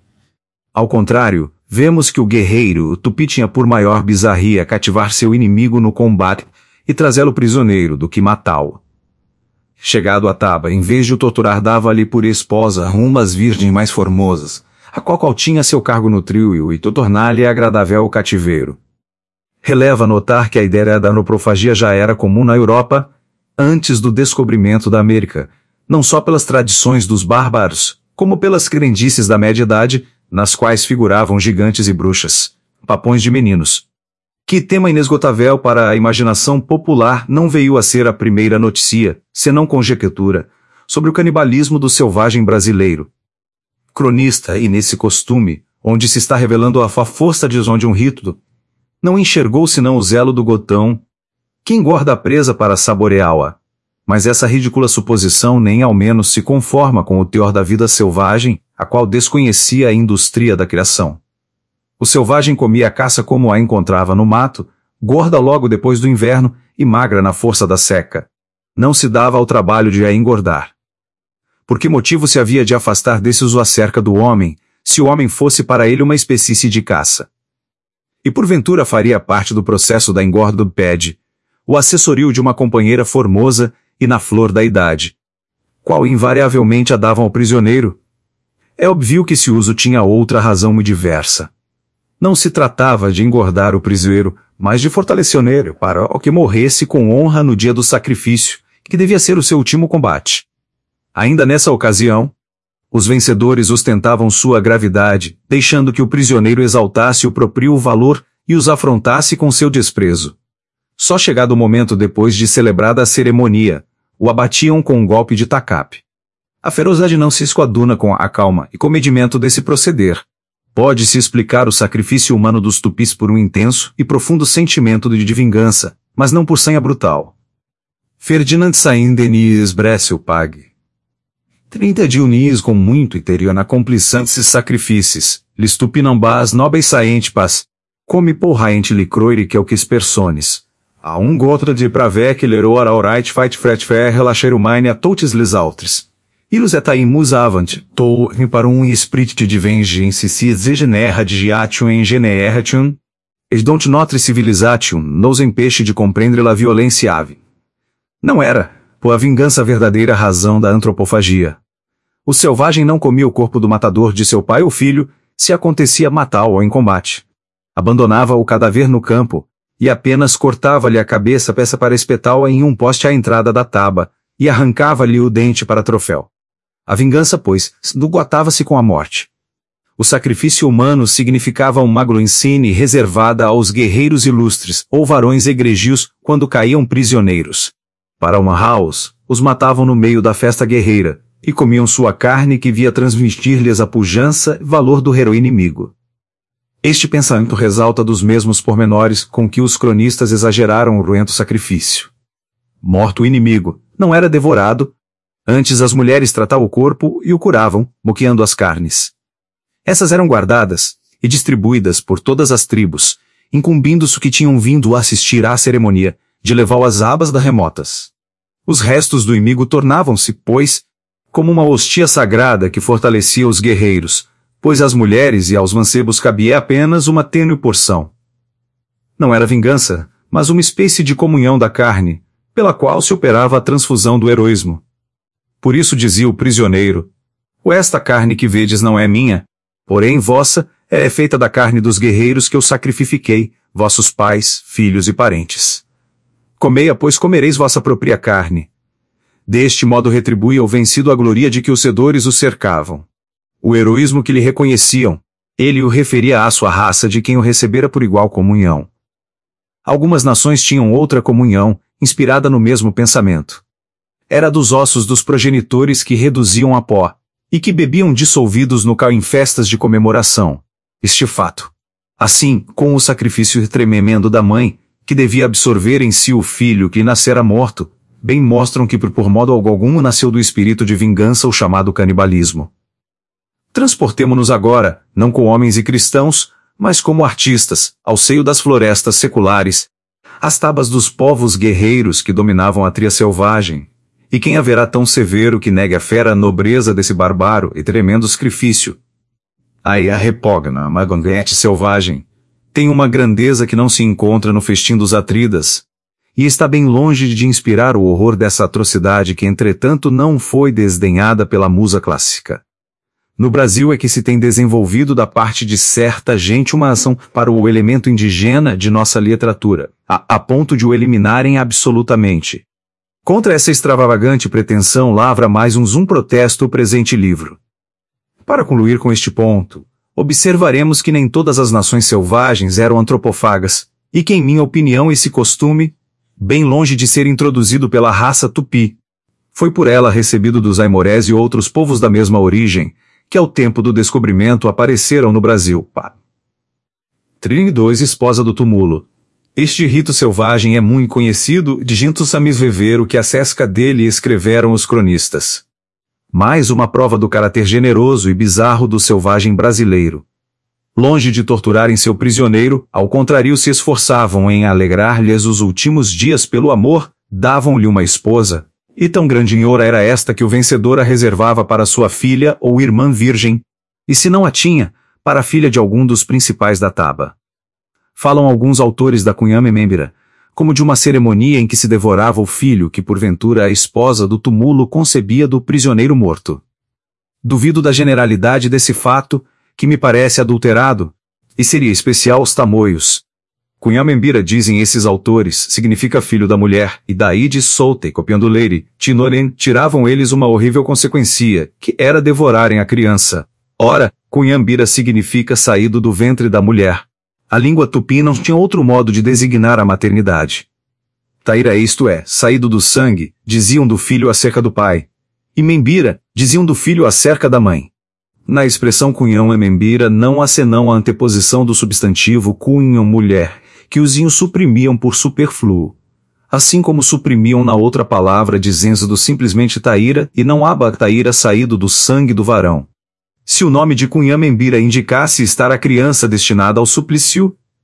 Ao contrário, vemos que o guerreiro, o tupi tinha por maior bizarria cativar seu inimigo no combate, e trazê-lo prisioneiro do que matá-lo. Chegado a taba, em vez de o torturar dava-lhe por esposa umas virgens mais formosas, a qual tinha seu cargo no trio e tornar-lhe agradável o cativeiro. Releva notar que a ideia da anoprofagia já era comum na Europa, antes do descobrimento da América, não só pelas tradições dos bárbaros, como pelas crendices da média-idade, nas quais figuravam gigantes e bruxas, papões de meninos. Que tema inesgotável para a imaginação popular não veio a ser a primeira notícia, senão conjectura, sobre o canibalismo do selvagem brasileiro. Cronista, e nesse costume, onde se está revelando a força de um rito, não enxergou senão o zelo do gotão, que engorda a presa para saboreá-la. Mas essa ridícula suposição nem ao menos se conforma com o teor da vida selvagem, a qual desconhecia a indústria da criação. O selvagem comia a caça como a encontrava no mato, gorda logo depois do inverno e magra na força da seca. Não se dava ao trabalho de a engordar. Por que motivo se havia de afastar desses o acerca do homem, se o homem fosse para ele uma espécie de caça? E porventura faria parte do processo da engorda do pede, o assessorio de uma companheira formosa e na flor da idade, qual invariavelmente a davam ao prisioneiro? É óbvio que esse uso tinha outra razão muito diversa. Não se tratava de engordar o prisioneiro, mas de fortalecer o nele para o que morresse com honra no dia do sacrifício, que devia ser o seu último combate. Ainda nessa ocasião, os vencedores ostentavam sua gravidade, deixando que o prisioneiro exaltasse o próprio valor e os afrontasse com seu desprezo. Só chegado o momento depois de celebrada a cerimônia, o abatiam com um golpe de tacape. A ferocidade não se escoaduna com a calma e comedimento desse proceder. Pode-se explicar o sacrifício humano dos tupis por um intenso e profundo sentimento de vingança, mas não por sanha brutal. Ferdinand Saint-Denis Bressel Pag. 30 de unis com muito interior na complicantes sacrifícios, lhes tupinambás nobres saentes paz, Come porraente licroire que é o que persones. A gotra de pravec leroar aurite fight fret fer relaxeiro mine a totes les autres. Ilus etaim musavant, tou para esprit de vengeance si zegenerra digiation en generation. Et don't notre civilization nos empeixe de compreender la violência ave. Não era, por a vingança a verdadeira razão da antropofagia. O selvagem não comia o corpo do matador de seu pai ou filho, se acontecia matá-lo em combate. Abandonava o cadáver no campo, e apenas cortava-lhe a cabeça peça para espetá-la em poste à entrada da taba, e arrancava-lhe o dente para troféu. A vingança, pois, esguatava-se com a morte. O sacrifício humano significava uma glorincine reservada aos guerreiros ilustres, ou varões egregios, quando caíam prisioneiros. Para honrá-los, os matavam no meio da festa guerreira, e comiam sua carne que via transmitir-lhes a pujança e valor do herói inimigo. Este pensamento resulta dos mesmos pormenores com que os cronistas exageraram o cruento sacrifício. Morto o inimigo, não era devorado. Antes as mulheres tratavam o corpo e o curavam, moqueando as carnes. Essas eram guardadas e distribuídas por todas as tribos, incumbindo os que tinham vindo assistir à cerimônia, de levar as abas da remotas. Os restos do inimigo tornavam-se, pois, como uma hostia sagrada que fortalecia os guerreiros, pois às mulheres e aos mancebos cabia apenas uma tênue porção. Não era vingança, mas uma espécie de comunhão da carne, pela qual se operava a transfusão do heroísmo. Por isso dizia o prisioneiro: esta carne que vedes não é minha, porém vossa é feita da carne dos guerreiros que eu sacrifiquei, vossos pais, filhos e parentes. Comei-a, pois comereis vossa própria carne. Deste modo retribui ao vencido a gloria de que os cedores o cercavam. O heroísmo que lhe reconheciam, ele o referia à sua raça de quem o recebera por igual comunhão. Algumas nações tinham outra comunhão, inspirada no mesmo pensamento. Era dos ossos dos progenitores que reduziam a pó, e que bebiam dissolvidos no cal em festas de comemoração. Este fato. Assim, com o sacrifício tremendo da mãe, que devia absorver em si o filho que nascera morto, bem mostram que por modo algum nasceu do espírito de vingança o chamado canibalismo. Transportemo-nos agora, não como homens e cristãos, mas como artistas, ao seio das florestas seculares, as tabas dos povos guerreiros que dominavam a tria selvagem. E quem haverá tão severo que negue a fera nobreza desse bárbaro e tremendo sacrifício? Aí a repogna, a magonguete selvagem, tem uma grandeza que não se encontra no festim dos atridas, e está bem longe de inspirar o horror dessa atrocidade que entretanto não foi desdenhada pela musa clássica. No Brasil é que se tem desenvolvido da parte de certa gente uma ação para o elemento indígena de nossa literatura, a ponto de o eliminarem absolutamente. Contra essa extravagante pretensão lavra mais um protesto o presente livro. Para concluir com este ponto, observaremos que nem todas as nações selvagens eram antropófagas, e que em minha opinião esse costume, bem longe de ser introduzido pela raça tupi, foi por ela recebido dos aimorés e outros povos da mesma origem, que ao tempo do descobrimento apareceram no Brasil. 32 Esposa do túmulo. Este rito selvagem é muito conhecido de Gintus Samis Vevero que acerca dele escreveram os cronistas. Mais uma prova do caráter generoso e bizarro do selvagem brasileiro. Longe de torturarem seu prisioneiro, ao contrário se esforçavam em alegrar-lhes os últimos dias pelo amor, davam-lhe uma esposa, e tão grande honra era esta que o vencedor a reservava para sua filha ou irmã virgem, e se não a tinha, para a filha de algum dos principais da taba. Falam alguns autores da Cunhamembira, como de uma cerimônia em que se devorava o filho que porventura a esposa do túmulo concebia do prisioneiro morto. Duvido da generalidade desse fato, que me parece adulterado, e seria especial aos tamoios. Cunhamembira, dizem esses autores, significa filho da mulher, e daí de solte, copiando leire, tinoren, tiravam eles uma horrível consequência, que era devorarem a criança. Ora, Cunhambira significa saído do ventre da mulher. A língua tupi não tinha outro modo de designar a maternidade. Taíra, isto é, saído do sangue, diziam do filho acerca do pai. E Membira, diziam do filho acerca da mãe. Na expressão cunhão e membira não há senão a anteposição do substantivo cunhão mulher, que os inhos suprimiam por superfluo. Assim como suprimiam na outra palavra dizendo simplesmente taíra e não aba taíra saído do sangue do varão. Se o nome de cunhamembira indicasse estar a criança destinada ao suplício,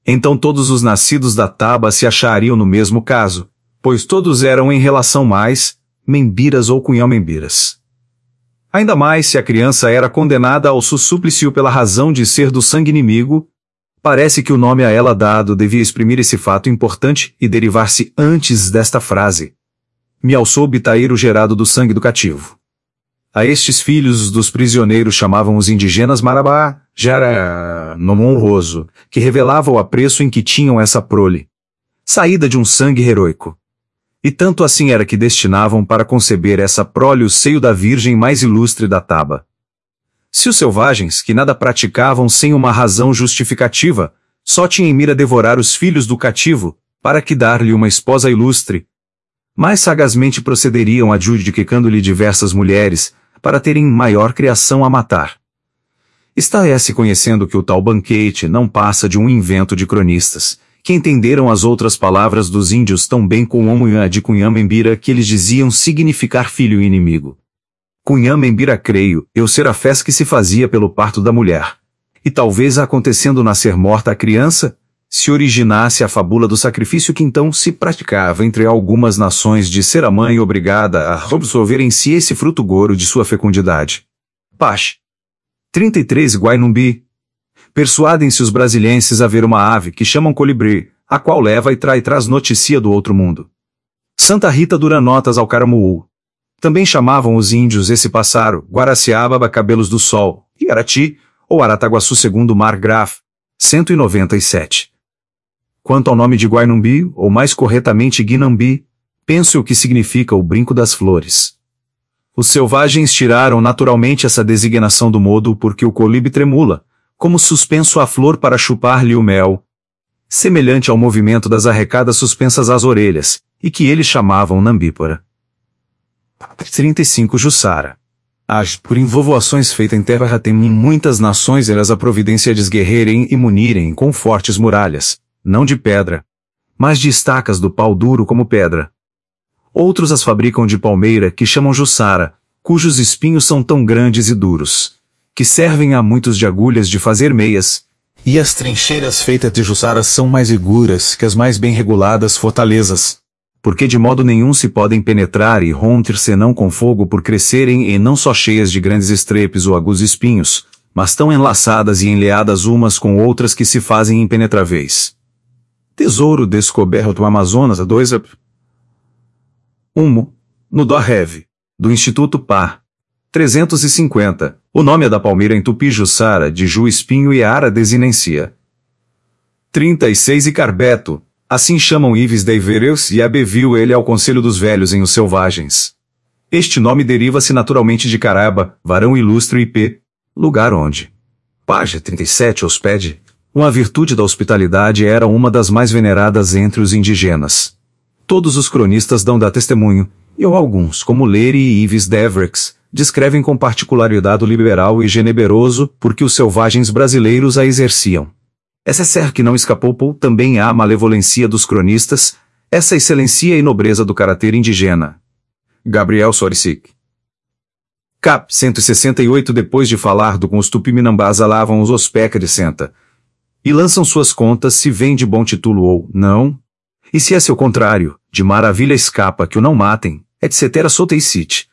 Então todos os nascidos da taba se achariam no mesmo caso, pois todos eram em relação mais, membiras ou cunhão-membiras. Ainda mais se a criança era condenada ao suplício pela razão de ser do sangue inimigo, parece que o nome a ela dado devia exprimir esse fato importante e derivar-se antes desta frase: me alçou bitaeiro gerado do sangue do cativo. A estes filhos dos prisioneiros chamavam os indígenas Marabá, Jara, nome honroso, que revelava o apreço em que tinham essa prole, saída de um sangue heroico. E tanto assim era que destinavam para conceber essa prole o seio da virgem mais ilustre da taba. Se os selvagens, que nada praticavam sem uma razão justificativa, só tinham em mira devorar os filhos do cativo, para que dar-lhe uma esposa ilustre, mais sagazmente procederiam adjudicando-lhe diversas mulheres, para terem maior criação a matar. Está-se conhecendo que o tal banquete não passa de um invento de cronistas, que entenderam as outras palavras dos índios tão bem como a de Cunhã-Membira que eles diziam significar filho inimigo. Cunhã-Membira creio eu ser a festa que se fazia pelo parto da mulher, e talvez acontecendo nascer morta a criança, se originasse a fabula do sacrifício que então se praticava entre algumas nações de ser a mãe obrigada a absorver em si esse fruto goro de sua fecundidade. Pache. 33 Guainumbi. Persuadem-se os brasilienses a ver uma ave que chamam colibri, a qual leva e traz notícia do outro mundo. Santa Rita dura notas ao caramuú. Também chamavam os índios esse pássaro, Guaraciaba cabelos do sol, Iarati, ou Arataguaçu segundo Margraf, 197. Quanto ao nome de Guainumbi, ou mais corretamente Guinambi, penso o que significa o brinco das flores. Os selvagens tiraram naturalmente essa designação do modo porque o colibri tremula, como suspenso à flor para chupar-lhe o mel, semelhante ao movimento das arrecadas suspensas às orelhas, e que eles chamavam nambípora. 35 Jussara. As por invovoações feitas em terra tem muitas nações elas a providência de esguerrerem e munirem com fortes muralhas, não de pedra, mas de estacas do pau duro como pedra. Outros as fabricam de palmeira que chamam Jussara, cujos espinhos são tão grandes e duros, que servem a muitos de agulhas de fazer meias, e as trincheiras feitas de Jussara são mais seguras que as mais bem reguladas fortalezas, porque de modo nenhum se podem penetrar e romper senão com fogo por crescerem e não só cheias de grandes estrepes ou agudos espinhos, mas tão enlaçadas e enleadas umas com outras que se fazem impenetráveis. Tesouro descoberto do Amazonas a 2 Humo, no Dorreve, do Instituto Par. 350. O nome é da palmeira em tupi Jussara, de Ju espinho e Ara desinencia. 36 E Carbeto. Assim chamam Ives Deivereus e abeviu ele ao conselho dos velhos em Os Selvagens. Este nome deriva-se naturalmente de Caraba, varão ilustre e P, lugar onde. Página 37 Hospede. Uma virtude da hospitalidade era uma das mais veneradas entre os indígenas. Todos os cronistas dão da testemunho, e alguns, como Leary e Ives Devrex, descrevem com particularidade o liberal e generoso porque os selvagens brasileiros a exerciam. Essa ser que não escapou também à malevolência dos cronistas, essa excelência e nobreza do caráter indígena. Gabriel Soricic. Cap. 168 Depois de falar do com os tupiminambás alavam os ospeca de senta. E lançam suas contas se vem de bom título ou não. E se é seu contrário, de maravilha escapa que o não matem, etc. Soteicite.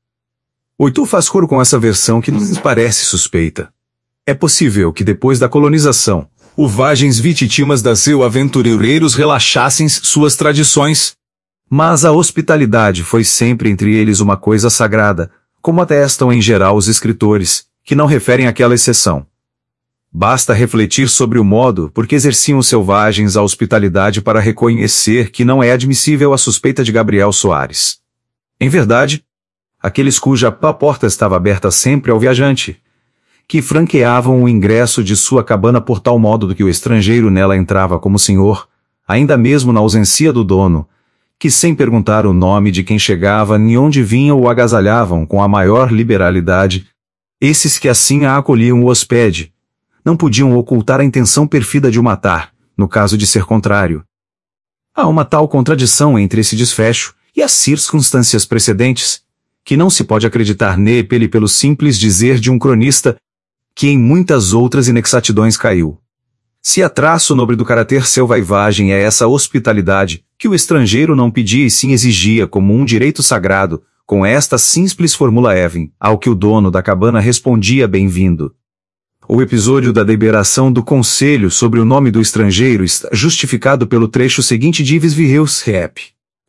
8 faz coro com essa versão que nos parece suspeita. É possível que depois da colonização, os vagens vititimas da seu aventureiros relaxassem suas tradições. Mas a hospitalidade foi sempre entre eles uma coisa sagrada, como atestam em geral os escritores, que não referem àquela exceção. Basta refletir sobre o modo por que exerciam os selvagens a hospitalidade para reconhecer que não é admissível a suspeita de Gabriel Soares. Em verdade, aqueles cuja porta estava aberta sempre ao viajante, que franqueavam o ingresso de sua cabana por tal modo que o estrangeiro nela entrava como senhor, ainda mesmo na ausência do dono, que sem perguntar o nome de quem chegava nem onde vinha o agasalhavam com a maior liberalidade, esses que assim a acolhiam o hóspede, não podiam ocultar a intenção perfida de o matar, no caso de ser contrário. Há uma tal contradição entre esse desfecho e as circunstâncias precedentes, que não se pode acreditar nele pelo simples dizer de um cronista, que em muitas outras inexatidões caiu. Se a traço nobre do caráter selvagem é essa hospitalidade, que o estrangeiro não pedia e sim exigia como um direito sagrado, com esta simples fórmula Evan, ao que o dono da cabana respondia bem-vindo. O episódio da deliberação do conselho sobre o nome do estrangeiro está justificado pelo trecho seguinte de Ives Virreus Rep.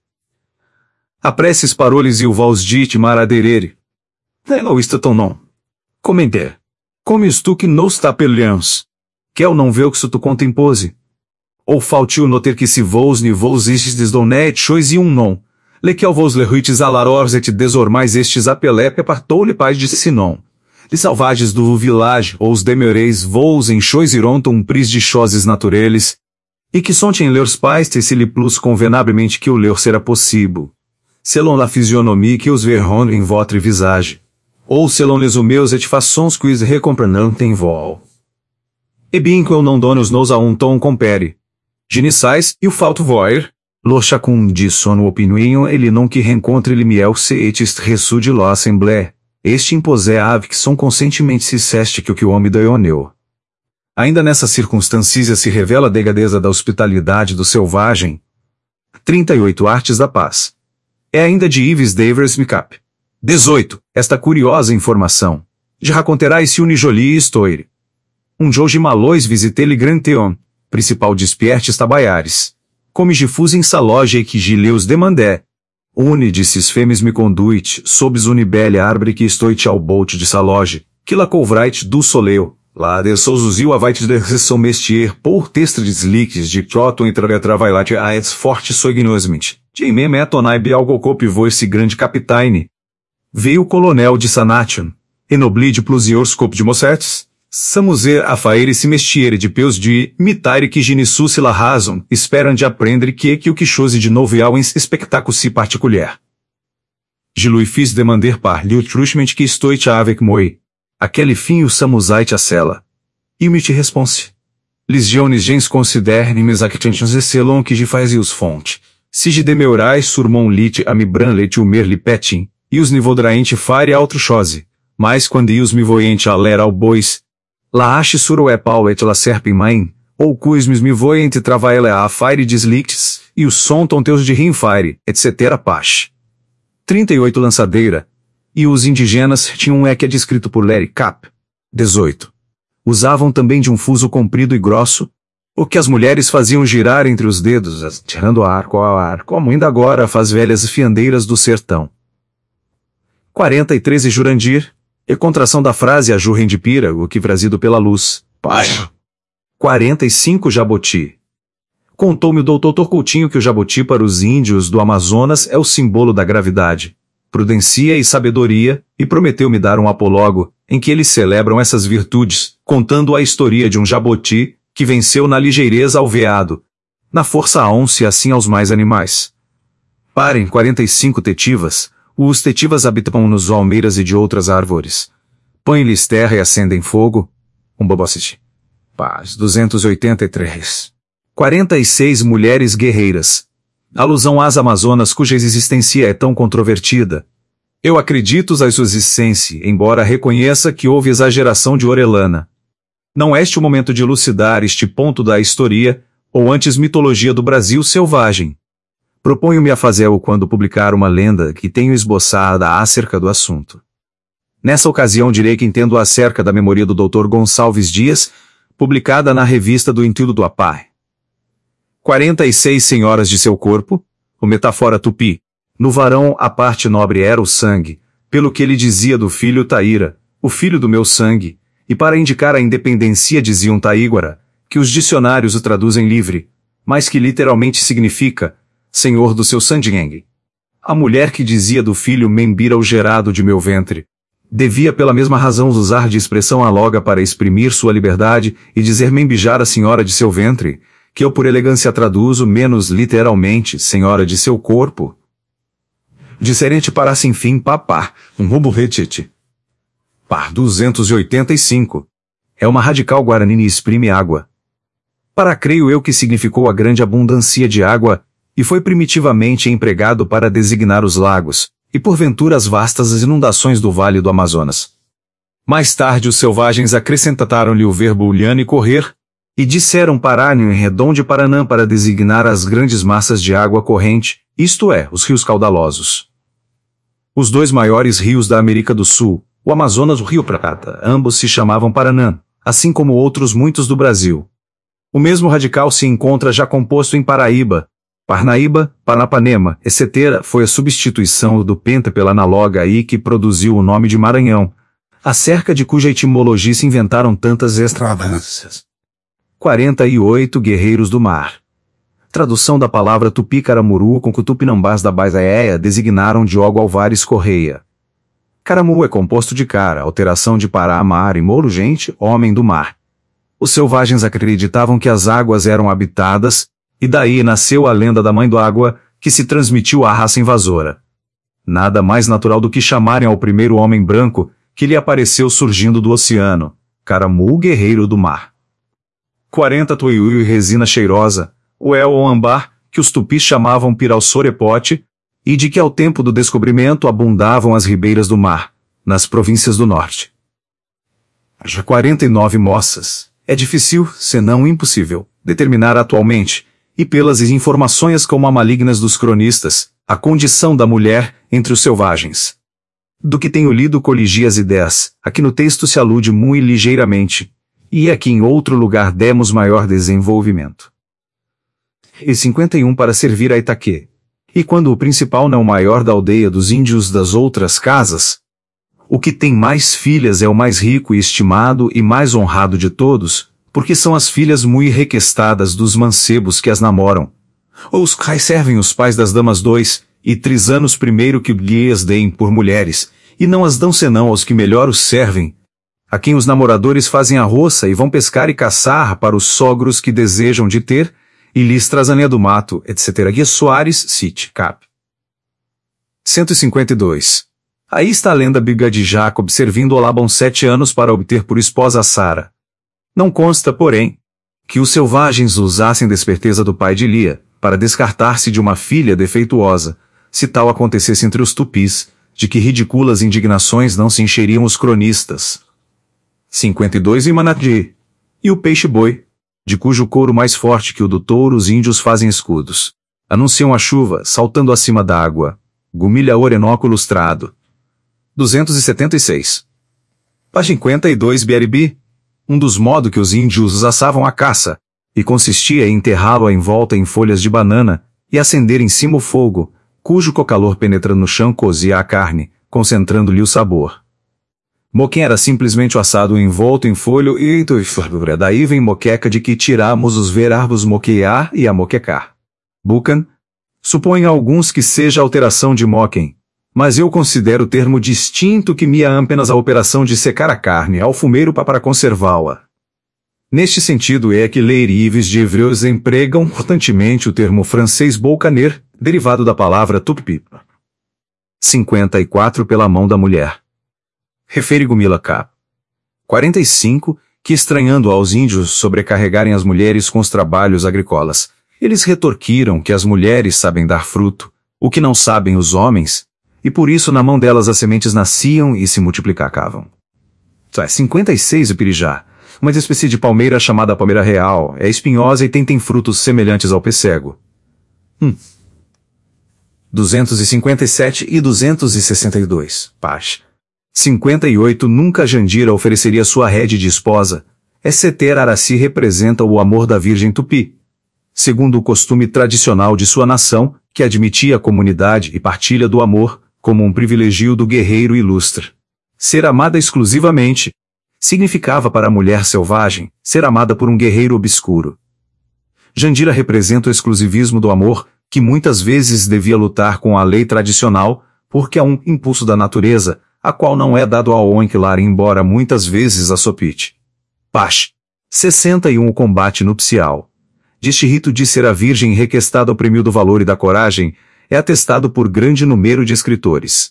Apresses paroles e o voz dite maraderere. Não está tão não. Comentar. Como tu que não está pelhãos. Quel não vê o que tu contempose. Ou faltiu noter que se vos ni vos istes desdonet chois e um non. Lequel vos leruites alarors et desormais estes apelepe partou-lhe paz de sinon. De salvages do village, ou os demereis vos em chois irontum pris de choses natureles. E que sontem leurs pais te se lhe plus convenablemente que o leur será possível. Selon la physionomie que os verront em votre visage. Ou selon les meus et façons quis recomprenant em vol. E bien que eu não donos nos a um tom compere. Genissais, e o falto voir, lo chacun de sono opinion ele non que rencontre le miel se et est reçu de la assemblée. Este imposé ave que são conscientemente se ceste que o homem da ioneu. Ainda nessa circunstância se revela a degadeza da hospitalidade do selvagem. 38 Artes da Paz. É ainda de Yves Davers Micap. 18. Esta curiosa informação. Je raconterai-se une jolie histoire. Um jour de Malois visité le grand Théon, principal despiertes tabaiares. Comme je fus em sa loge et que je leus demandé. Une de sis femes me conduit, sobs une belle arbre que estoit ao bout de sa loge, que la couvrait du soleil. Lá de souzuzil avait de son mestier pour testre desliques de troton entre travailate a ets forte soignosment. De mem etonai algo cop voice grande capitaine. Veio o coronel de Sanation. Enobli de plusieurs cop de mossetes. Samuser a faere se mestiere de peus de mitare que genissu se la razon, esperam de aprender que o que chose de novial em espectáculo si particulier. Je lui fis demander par lui truchement que estoit avec moi. Aquele fim o Samusait a cela. E me te response. Lis jeunes gens considerne mes actentions et selon que je fazius fonte. Si je demeurais sur mon lit a me branlet umer li petin, e os nivodraente fare outro chose. Mas quando ius me voente a ler ao bois, la hache sur o epau et la serpem main, ou cuismes me voente travaele a fire deslictes, e o som tonteus de rimfire, etc. Pache. 38 Lançadeira. E os indígenas tinham um eque descrito por Larry Cap. 18. Usavam também de um fuso comprido e grosso, o que as mulheres faziam girar entre os dedos, atirando a arco, como ainda agora faz velhas fiandeiras do sertão. 43 Jurandir, e contração da frase a jurrem de pira, o que vrasido pela luz. Pai. 45 Jaboti. Contou-me o doutor Torcoutinho que o jaboti para os índios do Amazonas é o símbolo da gravidade, prudência e sabedoria, e prometeu-me dar um apologo, em que eles celebram essas virtudes, contando a história de um jaboti, que venceu na ligeireza ao veado, na força a onça e assim aos mais animais. Parem 45 tetivas, os tetivas habitam nos almeiras e de outras árvores. Põem-lhes terra e acendem fogo. Babocite. Paz 283. 46 Mulheres guerreiras. Alusão às Amazonas cuja existência é tão controvertida. Eu acredito à sua existência, embora reconheça que houve exageração de Orellana. Não é este o momento de elucidar este ponto da história, ou antes mitologia do Brasil selvagem. Proponho-me a fazê-lo quando publicar uma lenda que tenho esboçada acerca do assunto. Nessa ocasião direi que entendo acerca da memória do Dr. Gonçalves Dias, publicada na revista do Intuito do Apai. 46 senhoras de seu corpo, o metáfora tupi. No varão a parte nobre era o sangue, pelo que ele dizia do filho Taíra, o filho do meu sangue, e para indicar a independência diziam Taíguara, que os dicionários o traduzem livre, mas que literalmente significa senhor do seu sandiengue. A mulher que dizia do filho Membira o gerado de meu ventre, devia pela mesma razão usar de expressão aloga para exprimir sua liberdade e dizer Membijar a senhora de seu ventre, que eu por elegância traduzo menos literalmente senhora de seu corpo. Diferente para assim fim papá, um roubo retite. Par 285. É uma radical guaranini exprime água. Para creio eu que significou a grande abundância de água, e foi primitivamente empregado para designar os lagos, e porventura as vastas inundações do Vale do Amazonas. Mais tarde os selvagens acrescentaram-lhe o verbo ulhane correr, E disseram Parânio em redonde Paranã para designar as grandes massas de água corrente, isto é, os rios caudalosos. Os dois maiores rios da América do Sul, o Amazonas e o Rio Prata, ambos se chamavam Paranã, assim como outros muitos do Brasil. O mesmo radical se encontra já composto em Paraíba, Parnaíba, Paranapanema, etc. Foi a substituição do penta pela análoga aí que produziu o nome de Maranhão, acerca de cuja etimologia se inventaram tantas extravagâncias. 48 Guerreiros do Mar. Tradução da palavra Tupi-Caramuru com que Tupinambás da Baiaéia designaram Diogo Alvares Correia. Caramu é composto de cara, alteração de Pará, mar e molo gente, homem do mar. Os selvagens acreditavam que as águas eram habitadas, e daí nasceu a lenda da Mãe do Água, que se transmitiu à raça invasora. Nada mais natural do que chamarem ao primeiro homem branco, que lhe apareceu surgindo do oceano, Caramu, guerreiro do mar. 40 Tuiuiu e resina cheirosa, o El ou ambar, que os tupis chamavam pirau-sorepote, e de que ao tempo do descobrimento abundavam as ribeiras do mar, nas províncias do norte. Já 49 moças. É difícil, senão impossível, determinar atualmente, e pelas informações como a malignas dos cronistas, a condição da mulher entre os selvagens. Do que tenho lido coligi as ideias, aqui no texto se alude muito ligeiramente, e aqui em outro lugar demos maior desenvolvimento. E 51 para servir a Itaquê. E quando o principal não maior da aldeia dos índios das outras casas, o que tem mais filhas é o mais rico e estimado e mais honrado de todos, porque são as filhas muito requestadas dos mancebos que as namoram. Ou os quais servem os pais das damas 2 e 3 anos primeiro que lhes deem por mulheres, e não as dão senão aos que melhor os servem, a quem os namoradores fazem a roça e vão pescar e caçar para os sogros que desejam de ter, e lhes traz a lenha do mato, etc. Guia Soares, Cite, Cap. 152. Aí está a lenda bíblica de Jacob servindo a Labão 7 anos para obter por esposa a Sara. Não consta, porém, que os selvagens usassem desperteza do pai de Lia, para descartar-se de uma filha defeituosa, se tal acontecesse entre os tupis, de que ridículas indignações não se encheriam os cronistas. 52 e Manati. E o peixe-boi, de cujo couro mais forte que o do touro os índios fazem escudos, anunciam a chuva, saltando acima da água. Gumilha Orenoco lustrado. 276. Página 52 Biaribi. Um dos modos que os índios assavam a caça, e consistia em enterrá-lo envolta em folhas de banana, e acender em cima o fogo, cujo calor penetrando no chão cozia a carne, concentrando-lhe o sabor. Moquém era simplesmente o assado envolto em folho e daí vem moqueca de que tiramos os verbos moquear e amoquecar. Buchan. Supõem alguns que seja alteração de moquem, mas eu considero o termo distinto que me é apenas a operação de secar a carne ao fumeiro para conservá-la. Neste sentido é que leirives de hebreus empregam constantemente o termo francês boucaner, derivado da palavra tupi. 54 pela mão da mulher. Refere Gumila K. 45, que estranhando aos índios sobrecarregarem as mulheres com os trabalhos agrícolas, eles retorquiram que as mulheres sabem dar fruto, o que não sabem os homens, e por isso na mão delas as sementes nasciam e se multiplicavam. 56 o pirijá, uma espécie de palmeira chamada palmeira real, é espinhosa e tem frutos semelhantes ao pessego. 257 e 262, Pash. 58 Nunca Jandira ofereceria sua rede de esposa. Esseter Araci representa o amor da Virgem Tupi. Segundo o costume tradicional de sua nação, que admitia a comunidade e partilha do amor, como um privilégio do guerreiro ilustre. Ser amada exclusivamente significava para a mulher selvagem ser amada por um guerreiro obscuro. Jandira representa o exclusivismo do amor, que muitas vezes devia lutar com a lei tradicional, porque é um impulso da natureza, a qual não é dado ao homem embora muitas vezes assopite. Pash. 61 O combate nupcial. Deste rito de ser a virgem requestada ao prêmio do valor e da coragem, é atestado por grande número de escritores.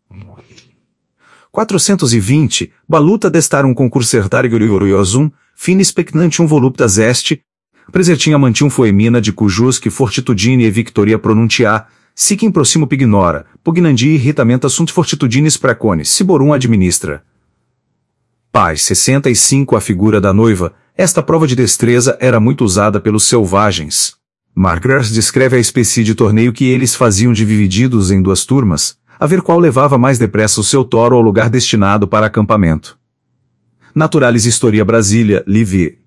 420 Baluta destar um concursertário gloriosum, finis pecnantium voluptas est, presertim amantium foemina de cujus que fortitudine e victoria pronunciar, sic in proximo pignora, pugnandi irritamenta sunt fortitudinis preconis, ciborum administra. Paz 65 A figura da noiva Esta prova de destreza era muito usada pelos selvagens. Margaret descreve a espécie de torneio que eles faziam divididos em 2 turmas, a ver qual levava mais depressa o seu toro ao lugar destinado para acampamento. Naturalis Historia Brasilia, Livy.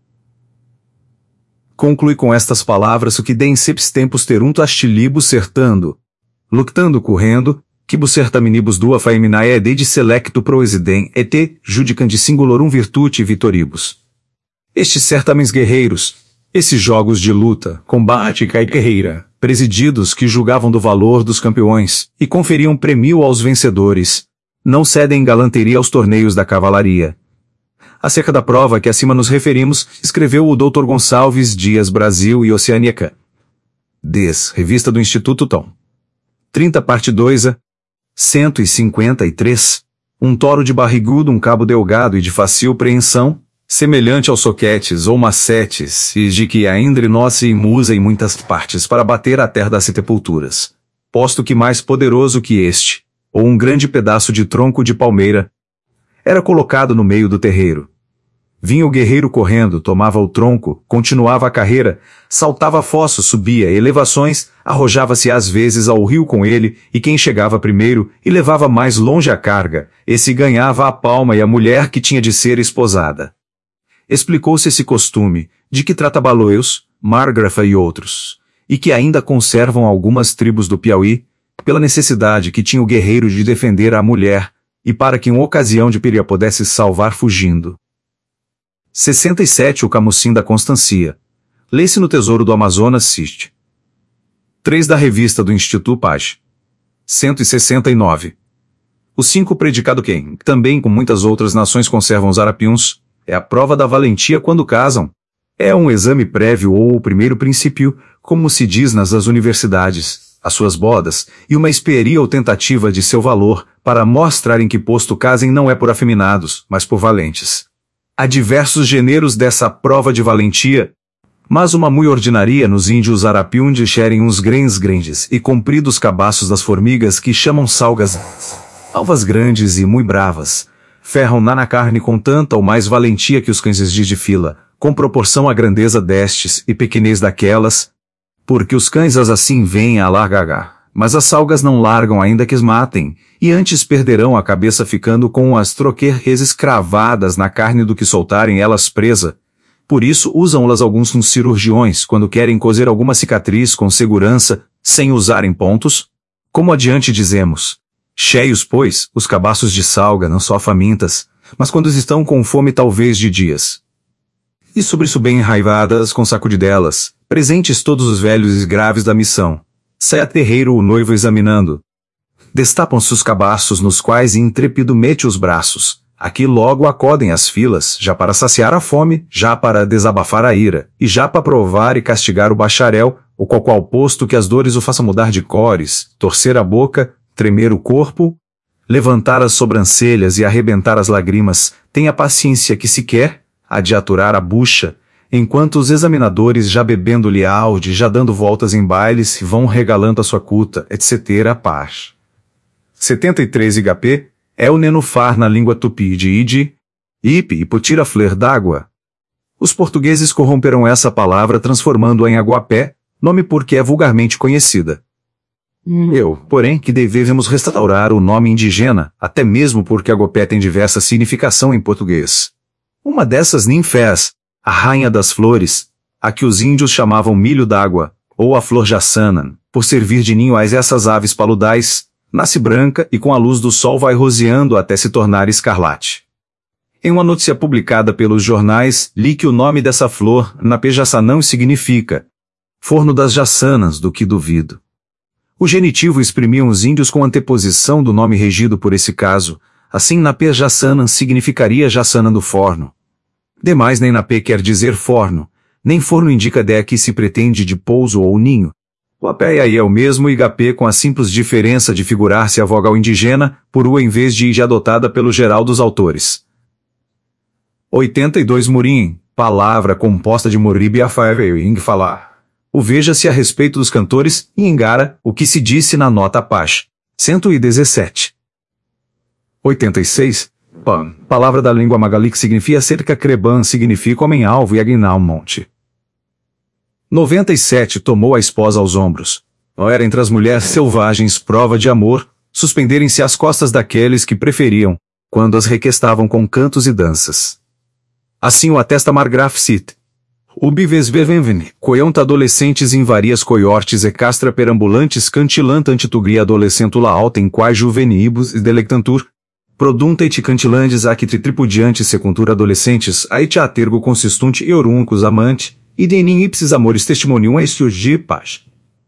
Conclui com estas palavras o que de inceps tempus terunt astilibus certando, luctando correndo, quibus certaminibus dua faeminae de selecto proesidem et judicandi singulorum virtute vitoribus. Estes certamens guerreiros, esses jogos de luta, combate e carreira, presididos que julgavam do valor dos campeões e conferiam prêmio aos vencedores, não cedem galanteria aos torneios da cavalaria. Acerca da prova que acima nos referimos, escreveu o Dr. Gonçalves Dias Brasil e Oceânica. Des, Revista do Instituto Tom. 30 parte 2 a 153. Um toro de barrigudo, um cabo delgado e de fácil preensão, semelhante aos soquetes ou macetes, e de que ainda nós se usa em muitas partes para bater a terra das sepulturas. Posto que mais poderoso que este, ou um grande pedaço de tronco de palmeira, era colocado no meio do terreiro. Vinha o guerreiro correndo, tomava o tronco, continuava a carreira, saltava fossos, subia elevações, arrojava-se às vezes ao rio com ele, e quem chegava primeiro e levava mais longe a carga, esse ganhava a palma e a mulher que tinha de ser esposada. Explicou-se esse costume, de que trata Baloeus, Margrafa e outros, e que ainda conservam algumas tribos do Piauí, pela necessidade que tinha o guerreiro de defender a mulher, e para que em ocasião de perigo pudesse salvar fugindo. 67 O Camucim da Constancia. Lê-se no Tesouro do Amazonas Sist. 3 da Revista do Instituto Page. 169. Os 5 predicado quem, também com muitas outras nações conservam os arapiuns, é a prova da valentia quando casam. É um exame prévio ou o primeiro princípio, como se diz nas universidades, as suas bodas, e uma esperia ou tentativa de seu valor, para mostrar em que posto casem não é por afeminados, mas por valentes. Há diversos gêneros dessa prova de valentia, mas uma muito ordinária nos índios arapiun de xerem uns grandes e compridos cabaços das formigas que chamam salgas, alvas grandes e muito bravas, ferram na carne com tanta ou mais valentia que os cães de fila, com proporção à grandeza destes e pequenez daquelas, porque os cães as assim vêm a largar. Mas as salgas não largam ainda que as matem, e antes perderão a cabeça ficando com as troquerreses cravadas na carne do que soltarem elas presa. Por isso usam-las alguns cirurgiões quando querem coser alguma cicatriz com segurança, sem usarem pontos. Como adiante dizemos, cheios, pois, os cabaços de salga não só famintas, mas quando estão com fome talvez de dias. E sobre isso bem enraivadas com sacudidelas, presentes todos os velhos e graves da missão. Sai a terreiro o noivo examinando. Destapam-se os cabaços nos quais intrépido mete os braços. Aqui logo acodem as filas, já para saciar a fome, já para desabafar a ira, e já para provar e castigar o bacharel, o qual posto que as dores o façam mudar de cores, torcer a boca, tremer o corpo, levantar as sobrancelhas e arrebentar as lágrimas, tenha paciência que se quer, há de aturar a bucha, enquanto os examinadores já bebendo-lhe aude, já dando voltas em bailes, vão regalando a sua cuta, etc. a paz. 73 HP é o nenufar na língua tupi de Idi, ipe e putira fler d'água. Os portugueses corromperam essa palavra transformando-a em aguapé, nome porque é vulgarmente conhecida. Eu, porém, que devemos restaurar o nome indígena, até mesmo porque aguapé tem diversa significação em português. Uma dessas ninfés, a rainha das flores, a que os índios chamavam milho d'água, ou a flor jassanã, por servir de ninho a essas aves paludais, nasce branca e com a luz do sol vai roseando até se tornar escarlate. Em uma notícia publicada pelos jornais, li que o nome dessa flor, napé jassanã, significa forno das jassanas, do que duvido. O genitivo exprimiam os índios com anteposição do nome regido por esse caso, assim napé jassanã significaria jassanã do forno. Demais nem napé quer dizer forno, nem forno indica ideia que se pretende de pouso ou ninho. O apé aí é o mesmo igapé com a simples diferença de figurar-se a vogal indigena, por u em vez de id adotada pelo geral dos autores. 82 Murim, palavra composta de moribe e afaeve ing falar. O veja-se a respeito dos cantores, e engara, o que se disse na nota Apache. 117. 86. Pan, palavra da língua magali que significa cerca, Creban significa homem-alvo e Aguinal monte. 97 tomou a esposa aos ombros. Não era entre as mulheres selvagens prova de amor, suspenderem-se às costas daqueles que preferiam, quando as requestavam com cantos e danças. Assim o atesta Margraf Sit. O bives bevenvene, coionta adolescentes em varias coiortes e castra perambulantes cantilanta antitugria adolescentula alta em quais juvenibus e delectantur, produnta et cantilandes actri tripudiantes secuntura adolescentes, aete atergo consistunte euruncus amante, idenim ipsis amores testimonium esturgi paz.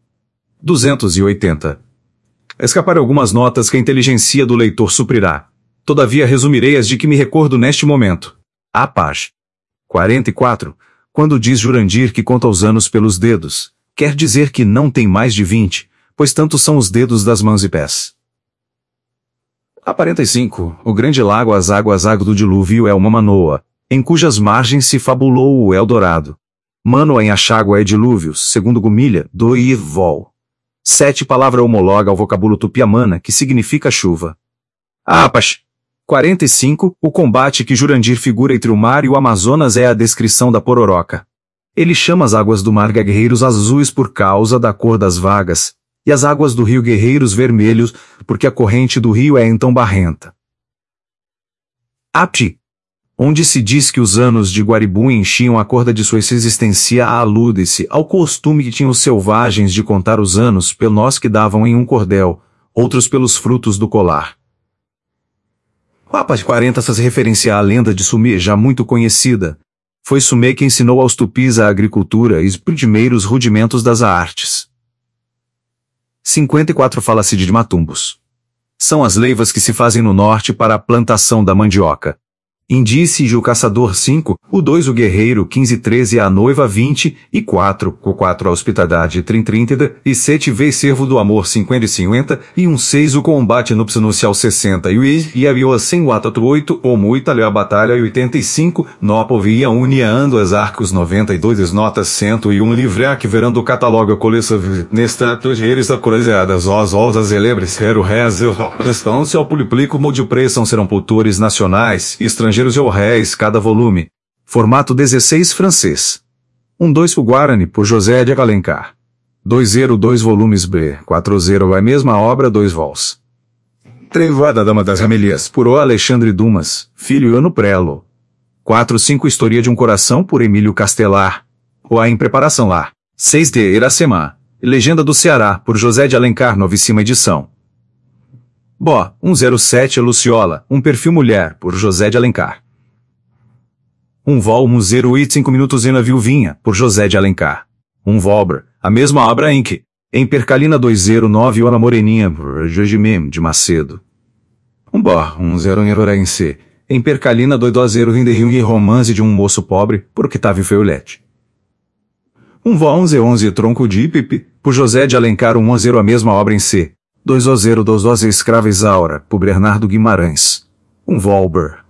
280. Escaparem algumas notas que a inteligência do leitor suprirá. Todavia resumirei as de que me recordo neste momento. A paz. 44. Quando diz Jurandir que conta os anos pelos dedos, quer dizer que não tem mais de 20, pois tantos são os dedos das mãos e pés. A 45. O grande lago as águas água do dilúvio é uma manoa, em cujas margens se fabulou o Eldorado. Manoa em Axágua é dilúvios, segundo Gumilha, do Ivol. 7. Palavra homologa ao vocábulo tupiamana, que significa chuva. Apas. 45. O combate que Jurandir figura entre o mar e o Amazonas é a descrição da pororoca. Ele chama as águas do mar guerreiros azuis por causa da cor das vagas, e as águas do rio guerreiros vermelhos, porque a corrente do rio é então barrenta. Apti. Onde se diz que os anos de Guaribu enchiam a corda de sua existência, alude-se ao costume que tinham os selvagens de contar os anos pelo nós que davam em um cordel, outros pelos frutos do colar. O Apas 40 faz referência à lenda de Sumé, já muito conhecida. Foi Sumé que ensinou aos tupis a agricultura e os primeiros rudimentos das artes. 54 Fala-se de matumbos. São as leivas que se fazem no norte para a plantação da mandioca. Indice o caçador 5, o 2 o guerreiro 15 13 a noiva 20, e 4, o 4 a hospitalidade 30 e 7 vez servo do amor 50 e 50, e 6 o combate nupcial 60 e a vioa 100 o atato 8, o muita a batalha 85, no povia uniando as arcos 92 notas 101 livre que verando o catálogo a coleção nesta eles da cruzadas os as celebres hero rezo restância ao publico multipressão serão putores nacionais estrangeiros ou réis cada volume. Formato 16 francês. 2 o Guarani por José de Alencar. 2 volumes B. 40 a mesma obra 2 vols. Trevada Dama das Ramelias por O Alexandre Dumas, filho Ano Prelo. 4-5 História de um Coração por Emílio Castelar. O A em Preparação lá. 6 de Iracema. Legenda do Ceará por José de Alencar, novíssima edição. Bo, 107 Luciola, um perfil mulher, por José de Alencar. Vol 108 5 minutos em navio vinha, por José de Alencar. Volber, a mesma obra em que, em Percalina 209 Ona Moreninha, por Jorge Mem, de Macedo. Bo, 10 em Erorense, em Percalina 220 Rinderil e Romance de um Moço Pobre, por Octávio Feulete. Vol 11 Tronco de Ipipe, por José de Alencar 10 a mesma obra em C. 2 Escrava Isaura, por Bernardo Guimarães. Volber.